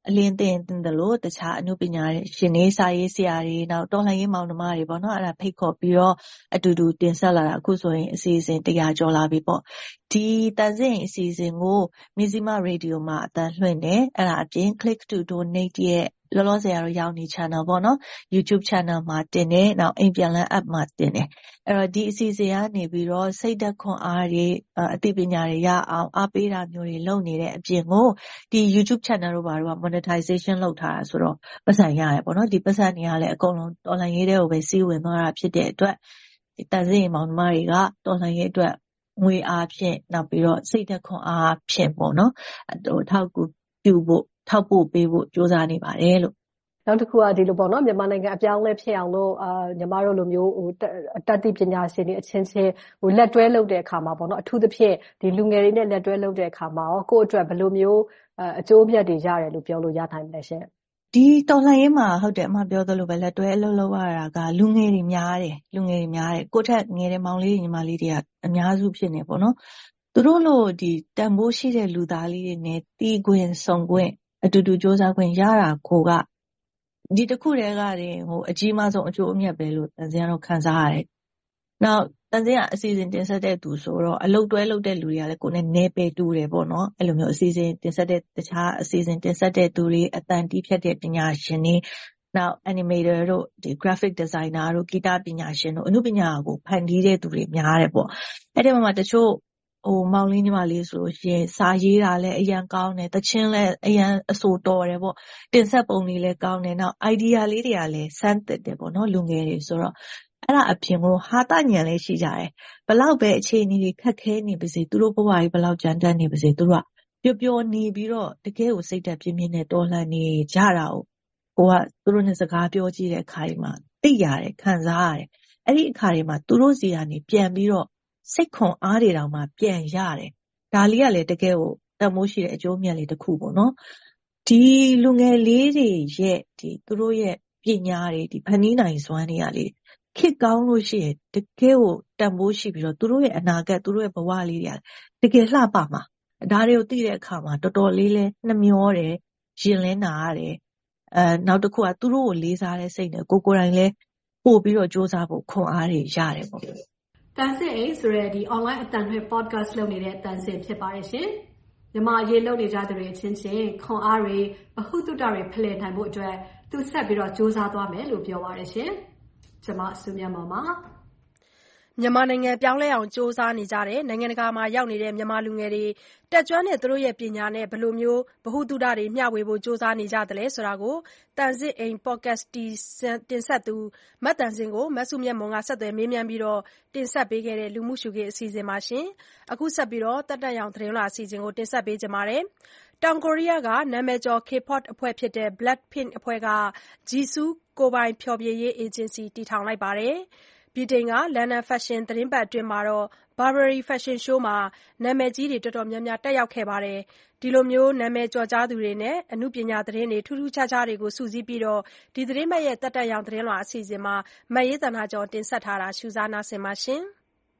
အလင်းတင်တင်တယ်လို့တခြားအနုပညာရှင်တွေစာရေးဆရာတွေနောက်တော်လှန်ရေးမောင်နှမတွေပေါ့နော်အဲ့ဒါဖိတ်ခေါ်ပြီးတော့အတူတူတင်ဆက်လာတာအခုဆိုရင်အစီအစဉ်တရာကျော်လာပြီပေါ့ဒီတန်စင်အစီအစဉ်ကိုမီဇီမာရေဒီယိုမှာအသံလွှင့်တယ်အဲ့ဒါအပြင် click to donate ရဲ့လောလောဆယ်ကတော့ရောက်နေ channel ပေါ့နော် YouTube channel မှာတင်တယ်နောက်အိမ်ပြန်လန်း app မှာတင်တယ်အဲ့တော့ဒီအစီအစဉ်ကနေပြီးတော့စိတ်ဓာတ်ခွန်အားတွေအသိပညာတွေရအောင်အားပေးတာမျိုးတွေလုပ်နေတဲ့အပြင်ကိုဒီ YouTube channel တို့ဘာလို့က monetization လုပ်ထားတာဆိုတော့ပတ်စံရတယ်ပေါ့နော်ဒီပတ်စံတွေကလည်းအကုန်လုံးတော်လှန်ရေးတွေကိုပဲစီးဝင်သွားတာဖြစ်တဲ့အတွက်ဒီတန်စင်မောင်နှမတွေကတော်လှန်ရေးအတွက်ငွေအားဖြင့်နောက်ပြီးတော့စိတ်ဓာတ်ခွန်အားဖြင့်ပေါ့နော်ဟိုထောက်ကူပြုဖို့ထောက်ပို့ပေးဖို့ကြိုးစားနေပါတယ်လို့နောက်တစ်ခုကဒီလိုပေါ့နော်မြန်မာနိုင်ငံအပြောင်းလဲဖြစ်အောင်လို့အာညီမတို့လိုမျိုးဟိုတတ်သိပညာရှင်တွေအချင်းချင်းဟိုလက်တွဲလုပ်တဲ့အခါမှာပေါ့နော်အထူးသဖြင့်ဒီလူငယ်တွေနဲ့လက်တွဲလုပ်တဲ့အခါမှာရောကိုယ့်အတွက်ဘယ်လိုမျိုးအကျိုးအမြတ်တွေရတယ်လို့ပြောလို့ရနိုင်မလဲရှင်ဒီတော်လှန်ရေးမှာဟုတ်တယ်အမပြောသလိုပဲလက်တွဲအလုပ်လုပ်ရတာကလူငယ်တွေများတယ်လူငယ်တွေများတယ်ကိုယ့်ထက်ငယ်တဲ့မောင်လေးညီမလေးတွေကအများစုဖြစ်နေပေါ့နော်သူတို့လိုဒီတန်ဖိုးရှိတဲ့လူသားလေးတွေနဲ့တီးခွင်ဆုံခွင်အတူတူစ조사ခွင့်ရတာကိုကဒီတစ်ခုတည်းကတင်ဟိုအကြီးမားဆုံးအကျိုးအမြတ်ပဲလို့တန်စင်ကတော့ခံစားရတယ်။နောက်တန်စင်ကအစီအစဉ်တင်ဆက်တဲ့သူဆိုတော့အလုပ်တွဲလုပ်တဲ့လူတွေကလည်းကိုယ်နဲ့နေပယ်တူတယ်ပေါ့နော်။အဲ့လိုမျိုးအစီအစဉ်တင်ဆက်တဲ့တခြားအစီအစဉ်တင်ဆက်တဲ့သူတွေအတန်တီးဖြတ်တဲ့ပညာရှင်တွေနောက် animator တို့ဒီ graphic designer တို့ဂီတပညာရှင်တို့အနုပညာကိုဖန်တီးတဲ့သူတွေများတယ်ပေါ့။အဲ့ဒီမှာတချို့ဟိုမောင်လေးညီမလေးဆိုလို့ရှိရင်စာရေးတာလည်းအရန်ကောင်းတယ်တချင်းလည်းအရန်အဆိုတော်တယ်ပေါ့တင်ဆက်ပုံတွေလည်းကောင်းတယ်နောက် idea လေးတွေကလည်းစမ်းသစ်တယ်ပေါ့နော်လူငယ်တွေဆိုတော့အဲ့ဒါအပြင်ကိုဟာတညံလေးရှိကြတယ်ဘလောက်ပဲအခြေအနေတွေခက်ခဲနေပါစေသူတို့ဘဝကြီးဘလောက်ကြမ်းတမ်းနေပါစေသူတို့ကပျော်ပျော်နေပြီးတော့တကယ်ကိုစိတ်သက်ပြင်းပြင်းနဲ့တော်လှန်နေကြတာကိုကိုကသူတို့နဲ့စကားပြောကြည့်တဲ့အခါတွေမှာသိရတယ်ခံစားရတယ်အဲ့ဒီအခါတွေမှာသူတို့စီကနေပြန်ပြီးတော့စိတ်ခွန်အားတွေတောင်မှပြန်ရတယ်ဒါလေးကလည်းတကယ်ကိုတမိုးရှိတဲ့အကျိုးမြတ်လေးတစ်ခုပေါ့နော်ဒီလူငယ်လေးတွေရဲ့ဒီသူတို့ရဲ့ပညာတွေဒီဖန်တီးနိုင်စွမ်းတွေကလေခစ်ကောင်းလို့ရှိရင်တကယ်ကိုတမိုးရှိပြီးတော့သူတို့ရဲ့အနာဂတ်သူတို့ရဲ့ဘဝလေးတွေကတကယ်လှပမှာဒါတွေကိုသိတဲ့အခါမှာတော်တော်လေးလဲနှမျောတယ်ရင်လင်းနာရတယ်အဲနောက်တစ်ခုကသူတို့ကိုလေးစားတဲ့စိတ်နဲ့ကိုကိုယ်တိုင်လဲပို့ပြီးတော့စ조사ဖို့ခွန်အားတွေရတယ်ပေါ့တန်စင်အိဆိုရဲဒီ online အတန်လွှင့် podcast လုပ်နေတဲ့တန်စင်ဖြစ်ပါတယ်ရှင်။မြန်မာအရေးလုပ်နေကြသူတွေချင်းချင်းခွန်အားတွေအဟုတုတတွေဖလှယ်နိုင်ဖို့အတွက်သူဆက်ပြီးတော့စ조사သွားမယ်လို့ပြောပါတယ်ရှင်။ကျွန်မအစုမြတ်မောင်ပါမြန်မာနိုင်ငံပြောင်းလဲအောင်စ조사နေကြတဲ့နိုင်ငံတကာမှာရောက်နေတဲ့မြန်မာလူငယ်တွေတက်ကြွတဲ့သူတို့ရဲ့ပညာနဲ့ဘယ်လိုမျိုးဗဟုသုတတွေမျှဝေဖို့စ조사နေကြတယ်လဲဆိုတာကိုတန်စစ်အိမ် podcast တင်ဆက်သူမတ်တန်စင်ကိုမဆုမြတ်မွန်ကဆက်သွယ်မေးမြန်းပြီးတော့တင်ဆက်ပေးခဲ့တဲ့လူမှုရှုခင်းအစီအစဉ်မှာရှင်အခုဆက်ပြီးတော့တက်တက်ရောင်သတင်းလာအစီအစဉ်ကိုတင်ဆက်ပေးကြပါမယ်တောင်ကိုရီးယားကနာမည်ကျော် K-pop အဖွဲ့ဖြစ်တဲ့ Blackpink အဖွဲ့က Jisoo ကိုပိုင်ဖျော်ဖြေရေးအေဂျင်စီတည်ထောင်လိုက်ပါတယ်ဗြိတိန်က London Fashion သတင်းပတ်အတွင်းမှာတော့ Burberry Fashion Show မှာနာမည်ကြီးတွေတော်တော်များများတက်ရောက်ခဲ့ပါတယ်။ဒီလိုမျိုးနာမည်ကျော်ကြားသူတွေနဲ့အမှုပညာသတင်းတွေထူးထူးခြားခြားတွေကိုစုစည်းပြီးတော့ဒီသတင်းပတ်ရဲ့တက်တက်ရောင်သတင်းလွှာအစီအစဉ်မှာမတ်ရေးတနာကျော်တင်ဆက်ထားတာရှုစားနာဆင်ပါရှင်။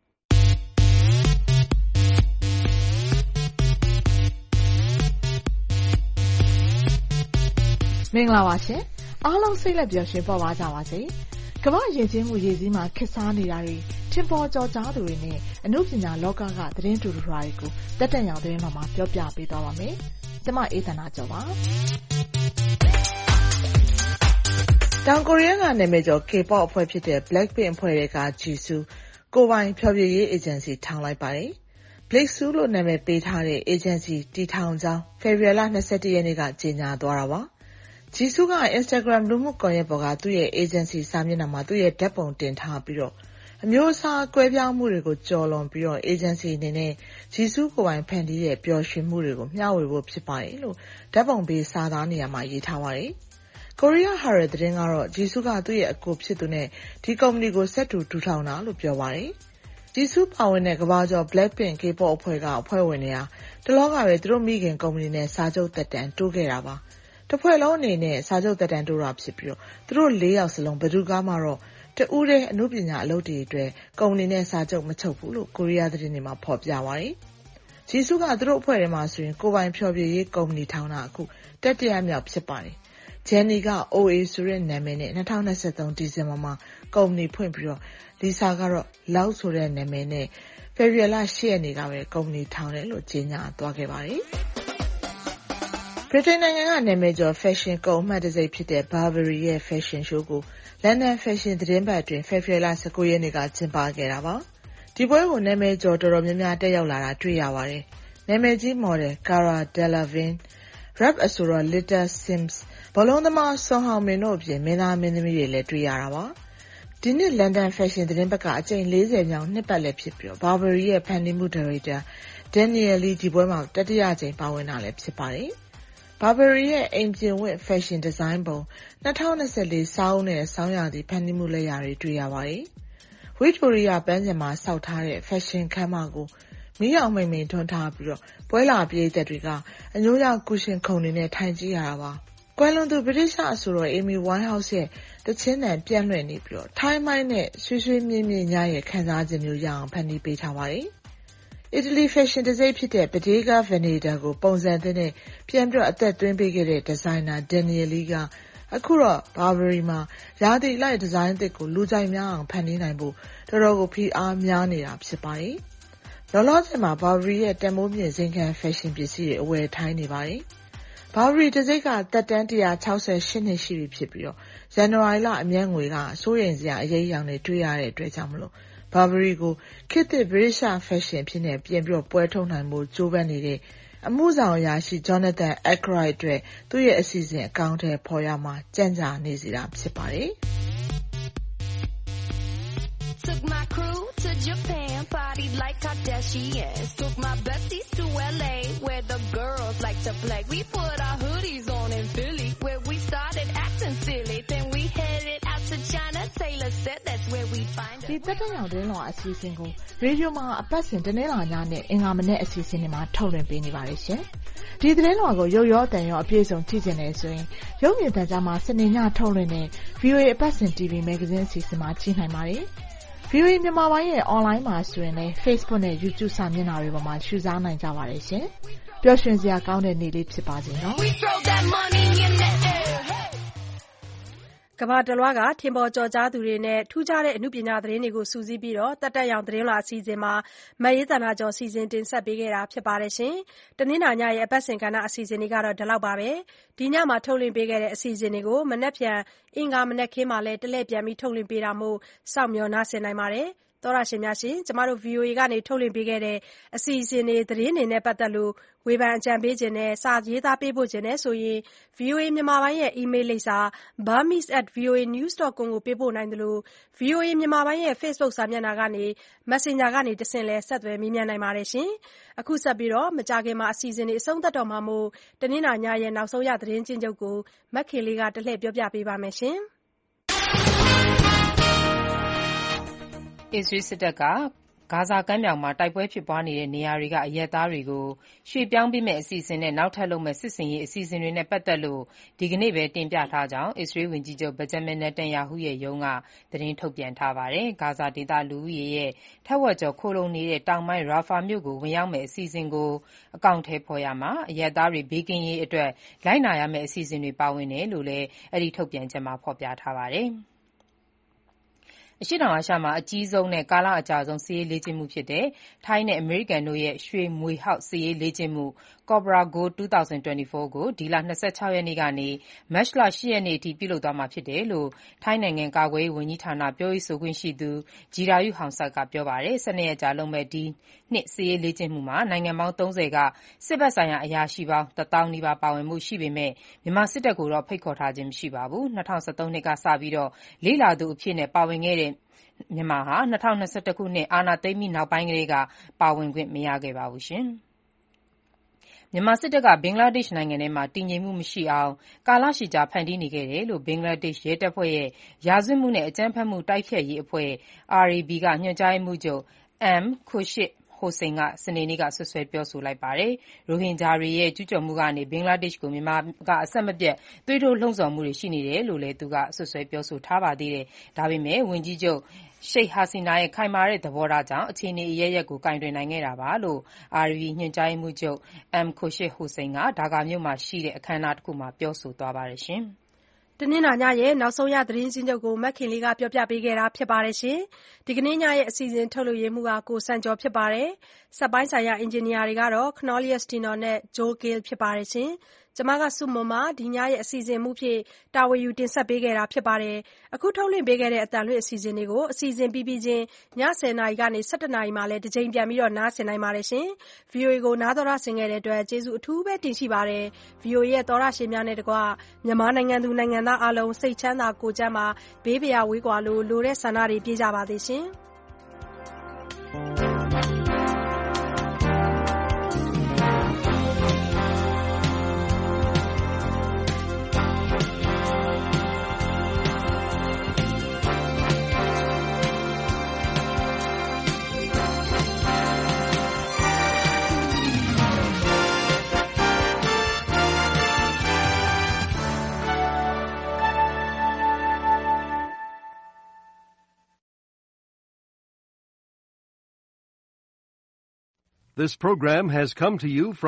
မင်္ဂလာပါရှင်။အားလုံးစိတ်လက်ပျော်ရွှင်ပေါ်ပါကြပါစေ။ကမ္ဘာယဉ်ကျေးမှုရည်စည်းမှာခေတ်စားနေတာတွေထင်ပေါ်ကျော်ကြားသူတွေနဲ့အမှုပညာလောကကသတင်းတူတူတွေတွေကိုတက်တက်ရောင်သတင်းမှာပြောပြပေးသွားပါမယ်။ကျွန်မအေးသနာကျော်ပါ။တောင်ကိုရီးယားကနာမည်ကျော် K-pop အဖွဲ့ဖြစ်တဲ့ Blackpink အဖွဲ့က Jisoo ကိုပိုင်ဖျော်ဖြေရေးအေဂျင်စီထောင်လိုက်ပါတယ်။ Blackpink လို့နာမည်ပေးထားတဲ့အေဂျင်စီတည်ထောင်ကြောင်းဖေဖော်ဝါရီလ၂၁ရက်နေ့ကကြေညာသွားတာပါ။ Jisoo က Instagram လူမှုကွန်ရက်ပေါ်ကသူ့ရဲ့ agency စာမျက်နှာမှာသူ့ရဲ့ဓာတ်ပုံတင်ထားပြီးတော့အမျိုးအစားကွဲပြားမှုတွေကိုကျော်လွန်ပြီးတော့ agency အနေနဲ့ Jisoo ကိုပိုင်ဖန်တီးတဲ့ပျော်ရွှင်မှုတွေကိုမျှဝေဖို့ဖြစ်ပါတယ်လို့ဓာတ်ပုံပေးစာသားနေရာမှာရေးထားပါတယ်။ Korea Herald သတင်းကတော့ Jisoo ကသူ့ရဲ့အကိုဖြစ်သူနဲ့ဒီကုမ္ပဏီကိုဆက်တူထူထောင်တာလို့ပြောပါတယ်။ Jisoo ပါဝင်တဲ့ကမ္ဘာကျော် Blackpink K-pop အဖွဲ့ကအဖွဲ့ဝင်တွေဟာတလောကပဲသူတို့မိခင်ကုမ္ပဏီနဲ့စာချုပ်သက်တမ်းတိုးခဲ့တာပါ။တစ်ဖွဲ့လုံးအနေနဲ့စာချုပ်သက်တမ်းတိုးတာဖြစ်ပြီးတော့သူတို့လေးယောက်စလုံးဘယ်သူကမှတော့တဦးတည်းအမှုပညာအလုပ်တွေအတွက်ကုမ္ပဏီနဲ့စာချုပ်မချုပ်ဘူးလို့ကိုရီးယားသတင်းတွေမှာဖော်ပြပါတယ်။ဂျီဆူးကသူတို့အဖွဲ့ထဲမှာဆိုရင်ကိုယ်ပိုင်ဖျော်ဖြေရေးကုမ္ပဏီထောင်တာအခုတတိယမြောက်ဖြစ်ပါတယ်။ ဂျန်နီက အို အေ ဆိုတဲ့နာမည်နဲ့၂၀၂၃ဒီဇင်ဘာမှာကုမ္ပဏီဖွင့်ပြီးတော့လီဆာကတော့ Loud ဆိုတဲ့နာမည်နဲ့ဖေဖော်ဝါရီလ၈ရက်နေ့ကပဲကုမ္ပဏီထောင်တယ်လို့ကြေညာသွားခဲ့ပါတယ်။ဗြိတိန်နိုင်ငံကနာမည်ကျော်ဖက်ရှင်ကုမ္ပဏီတံဆိပ်ဖြစ်တဲ့ Burberry ရဲ့ Fashion Show ကိုလန်ဒန် Fashion သတင်းပတ်အတွင်းဖေဖော်ဝါရီလ၁၉ရက်နေ့ကကျင်းပခဲ့တာပါ။ဒီပွဲကိုနာမည်ကျော်တော်တော်များများတက်ရောက်လာတာတွေ့ရပါတယ်။နာမည်ကြီးမော်ဒယ် Cara Delevingne, Rap အဆိုတော် Little Sims, ဘောလုံးသမား Son Heung-min တို့အပြင်မင်းသားမင်းသမီးတွေလည်းတွေ့ရတာပါ။ဒီနှစ်လန်ဒန် Fashion သတင်းပတ်ကအကြိမ်၄၀မြောက်နှစ်ပတ်လည်းဖြစ်ပြီး Burberry ရဲ့ဖန်တီးမှုဒါရိုက်တာ Daniel Lee ဒီပွဲမှာတတိယအကြိမ်ပါဝင်တာလည်းဖြစ်ပါတယ်။ Burberry ရဲ့အိမ်ပြင်ဝတ် Fashion Design ပုံ၂၀၂၄ဆောင်းဦးနဲ့ဆောင်းရာသီဖန်တီးမှုလက်ရာတွေတွေ့ရပါတယ်။ ဝစ်တိုရီယာပန်းခြံမှာဆောက်ထားတဲ့ Fashion ခန်းမကိုမီးရောင်မိန်မိန်ထွန်းထားပြီးတော့ပွဲလာပရိသတ်တွေကအညိုးရောင်ကူရှင်ခုံတွေနဲ့ထိုင်ကြည့်ရတာပါ။ကွယ်လွန်သူဗြိတိသျှအဆိုတော် Amy Winehouse ရဲ့တခြင်းတန်ပြန့်လွင့်နေပြီးတော့ထိုင်းမိုင်းနဲ့ရွှေရွှေမြင့်မြင့်ညရဲ့ခံစားခြင်းမျိုးရအောင်ဖန်တီးပေးထားပါတယ်။အီတလီ Fashion တံဆိပ်ဖြစ်တဲ့ Bottega Veneta ကိုပုံစံသစ်နဲ့ပြန်ပြီးတော့အသက်သွင်းပေးခဲ့တဲ့ဒီဇိုင်နာ Daniel Lee ကအခုတော့ Burberry မှာရာသီလိုက်ဒီဇိုင်းအသစ်ကိုလူကြိုက်များအောင်ဖန်တီးနိုင်ဖို့တော်တော်ကိုဖိအားများနေတာဖြစ်ပါတယ်။လောလောဆယ်မှာ Burberry ရဲ့တန်ဖိုးမြင့်ဇိမ်ခံ Fashion ပစ္စည်းတွေအဝယ်ထိုင်းနေပါတယ်။ Burberry တံဆိပ်ကသက်တမ်း၁၆၈နှစ်ရှိပြီဖြစ်ပြီးတော့ဇန်နဝါရီလအမြတ်ငွေကစိုးရိမ်စရာအရေးအယောင်တွေတွေ့ရတဲ့အတွက်ကြောင့်မလို့ Burberry ကိုခေတ်သစ် British Fashion ဖြစ်နေပြင်ပြီးတော့ပွဲထုတ်နိုင်ဖို့ကြိုးပမ်းနေတဲ့အမှုဆောင်အရာရှိ Jonathan Akeroyd အတွက်သူ့ရဲ့အစီအစဉ်အကောင့်ထဲပေါ်ရမှာကြံ့ကြာနေစီတာဖြစ်ပါတယ်။ Took my crew to Japan, partied like Kardashians. Took my besties to L A, where the girls like to play. We put our hoodies on in Philly, where we started acting silly. Then we headed out to China. Taylor said that's where we find us. ဒီတက်တဲ့ရောက်တဲ့လောအစီအစဉ်ကိုရေဒီယိုမှာအပတ်စဉ်တနေ့လာညနဲ့အင်္ဂါမနေ့အစီအစဉ်တွေမှာထုတ်လွှင့်ပေးနေပါတယ်ရှင်။ဒီသတင်းတော်ကိုရုပ်ရောအတန်ရောအပြည့်စုံကြည့်ချင်တယ်ဆိုရင်ရုပ်မြင်သံကြားမှာစနေညထုတ်လွှင့်တဲ့ ဗီအိုအေ အပတ်စဉ် တီဗီ Magazine အစီအစဉ်မှာကြည့်နိုင်ပါတယ်။ ဗီအိုအေမြန်မာပိုင်းရဲ့ online မှာဆိုရင်လည်း Facebook နဲ့ YouTube စာမျက်နှာတွေပေါ်မှာရှုစားနိုင်ကြပါတယ်ရှင်။ပျော်ရွှင်စရာကောင်းတဲ့နေ့လေးဖြစ်ပါစေနော်။ကမ္ဘာတလွှားကထင်ပေါ်ကျော်ကြားသူတွေနဲ့ထူးခြားတဲ့အနုပညာသတင်းတွေကိုစုစည်းပြီးသက်တမ်းရောင်သတင်းလွှာအစီအစဉ်မှာမအေးသန္တာကျော်စီစဉ်တင်ဆက်ပေးခဲ့တာဖြစ်ပါတယ်။တနင်္လာညရဲ့အပတ်စဉ်ကဏ္ဍအစီအစဉ်တွေကတော့ဒီလောက်ပါပဲ။ဒီညမှာထုတ်လွှင့်ပေးခဲ့တဲ့အစီအစဉ်တွေကိုမနက်ဖြန်အင်္ဂါမနက်ခင်းမှာလည်းတလှည့်ပြန်ပြီးထုတ်လွှင့်ပေးတာမို့စောင့်မျှော်နားဆင်နိုင်ပါတယ်။သောတရှင်များရှင်ကျမတို့ ဗီအိုအေ ကနေထုတ်လွှင့်ပေးခဲ့တဲ့အစီအစဉ်တွေသတင်းတွေနဲ့ပတ်သက်လို့ဝေဖန်အကြံပေးခြင်းနဲ့စာရေးသားပေးပို့ခြင်းနဲ့ဆိုရင် ဗီအိုအေမြန်မာပိုင်းရဲ့အီးမေးလ်လိပ်စာ burmese at voanews dot com ကိုပေးပို့နိုင်သလို ဗီအိုအေမြန်မာပိုင်းရဲ့ Facebook စာမျက်နှာကနေ Messenger ကနေတဆင့်လည်းဆက်သွယ်မေးမြန်းနိုင်ပါတယ်။အခုဆက်ပြီးမကြာခင်မှာအစီအစဉ်တွေအဆုံးသတ်တော့မှာမို့တနင်္လာညရဲ့နောက်ဆုံးရသတင်းကျဉ်းချုပ်ကိုမခင်လေးကတလှည့်ပြောပြပေးပါမယ်။အစ္စရေးစစ်တပ်ကဂါဇာကမ်းမြောင်မှာတိုက်ပွဲဖြစ်ပွားနေတဲ့နေရာတွေကအရပ်သားတွေကိုရွှေ့ပြောင်းပေးမယ့်အစီအစဉ်နဲ့နောက်ထပ်လုပ်မယ့်စစ်ဆင်ရေးအစီအစဉ်တွေနဲ့ပတ်သက်လို့ဒီကနေ့ပဲတင်ပြထားကြောင်းအစ္စရေးဝန်ကြီးချုပ် Benjamin Netanyahu ရဲ့ရုံးကသတင်းထုတ်ပြန်ထားပါတယ်။ဂါဇာဒေသလူဦးရေရဲ့ထက်ဝက်ကျော်ခိုလှုံနေတဲ့တောင်ပိုင်း Rafah မြို့ကိုဝင်ရောက်မယ့်အစီအစဉ်ကိုအကောင်အထည်ဖော်ရာမှာအရပ်သားတွေဘေးကင်းရေးအတွက်လိုက်နာရမယ့်အစီအစဉ်တွေပါဝင်တယ်လို့လည်းအဲဒီထုတ်ပြန်ချက်မှာဖော်ပြထားပါတယ်။အရှေ့တောင်အာရှမှာအကြီးဆုံးနဲ့ကာလအကြာဆုံးစစ်ရေးလေ့ကျင့်မှုဖြစ်တဲ့ထိုင်းနဲ့အမေရိကန်တို့ရဲ့ရွှေမြွေဟောက်စစ်ရေးလေ့ကျင့်မှု Cobra Gold ၂၀၂၄ ကိုဒီလ၂၆ရက်နေ့ကနေမတ်လ၈ရက်နေ့အထိပြုလုပ်သွားမှာဖြစ်တယ်လို့ထိုင်းနိုင်ငံကာကွယ်ရေးဝန်ကြီးဌာနပြောရေးဆိုခွင့်ရှိသူ Jirayu Houngsat ကပြောပါတယ်။၁၂ရက်ကြာလုပ်မယ့်ဒီနှစ်စစ်ရေးလေ့ကျင့်မှုမှာနိုင်ငံပေါင်း၃၀ကစစ်ဘက်ဆိုင်ရာအရာရှိပေါင်းတသောင်းနီးပါးပါဝင်မှုရှိပေမဲ့မြန်မာစစ်တပ်ကိုတော့ဖိတ်ခေါ်ထားခြင်းမရှိပါဘူး။၂၀၁၃နှစ်ကစပြီးလေ့လာသူအဖြစ်ပါဝင်ခဲ့တဲ့မြန်မာဟာ၂၀၂၁ခုနှစ်အာဏာသိမ်းပြီးနောက်ပိုင်းကတည်းကပါဝင်ခွင့်မရခဲ့ပါဘူး။မြန်မာစစ်တပ်ကဘင်္ဂလားဒေ့ရှ်နိုင်ငံထဲမှာတည်ငြိမ်မှုမရှိအောင်ကာလရှည်ကြာဖန်တီးနေခဲ့တယ်လို့ဘင်္ဂလားဒေ့ရှ်ရဲတပ်ဖွဲ့ရဲ့ရာဇဝတ်မှုနဲ့အကြမ်းဖက်မှုတိုက်ဖျက်ရေးအဖွဲ့ အာ အေ ဘီ ကညွှန်ကြားရေးမှူးချုပ် M. Khurshid Hossain ကစနေနေ့ကစွပ်စွဲပြောဆိုလိုက်ပါတယ်။ရိုဟင်ဂျာတွေရဲ့ကျူးကျော်မှုကနေဘင်္ဂလားဒေ့ရှ်ကိုမြန်မာကအဆက်မပြတ်သွေးထိုးလှုံ့ဆော်မှုတွေရှိနေတယ်လို့လည်းသူကစွပ်စွဲပြောဆိုထားပါသေးတယ်။ဒါပေမဲ့ဝန်ကြီးချုပ်ရှိတ်ဟာစီနာရဲ့ခိုင်မာတဲ့သဘောထားကြောင့်အခြေအနေအရပ်ရပ်ကိုကိုင်တွယ်နိုင်ခဲ့တာပါလို့ အာရ်ဗီ ညွှန်ကြားရေးမှူးချုပ် M. Khurshid Hossain က ဒါကာမြို့မှာရှိတဲ့အခမ်းအနားတခုမှာပြောဆိုသွားပါတယ်။တနင်္လာညရဲ့နောက်ဆုံးရသတင်းစည်းချုပ်ကိုမခင်လေးပြောပြပေးခဲ့တာပါ။ ဒီကနေ့ညရဲ့အစီအစဉ်ထုတ်လုပ်ရေးမှူးကကိုစံကျော်ပါ။ စက်ပိုင်းဆိုင်ရာအင်ဂျင်နီယာတွေကတော့ Cornelius Tinor နဲ့ Joel Gill ဖြစ်ပါတယ်။ ကျွန်မကဆုမွန်ပါ။ ဒီညရဲ့အစီအစဉ်မှူးအဖြစ်တာဝန်ယူတင်ဆက်ပေးခဲ့တာပါ။ အခုထုတ်လွှင့်ပေးခဲ့တဲ့အသံလွှင့်အစီအစဉ်တွေကို အစီအစဉ်ပြီးပြီးချင်း ည ဆယ်နာရီကနေ ဆယ့်တစ်နာရီမှာလည်းတကြိမ်ပြန်နားဆင်နိုင်ပါတယ်။ ဗွီအိုအေကိုနားတော်တာဆင်ခဲ့တဲ့အတွက်ကျေးဇူးအထူးပဲတင်ရှိပါတယ်။ ဗွီအိုအေရဲ့သောတရှင်များနဲ့တကွမြန်မာနိုင်ငံသူနိုင်ငံသားအားလုံးစိတ်ချမ်းသာကိုယ်ကျန်းမာဘေးဘာယာဝေးကွာလို့လိုတဲ့ဆန္ဒတွေပြည့်ကြပါစေရှင်။ This program has come to you from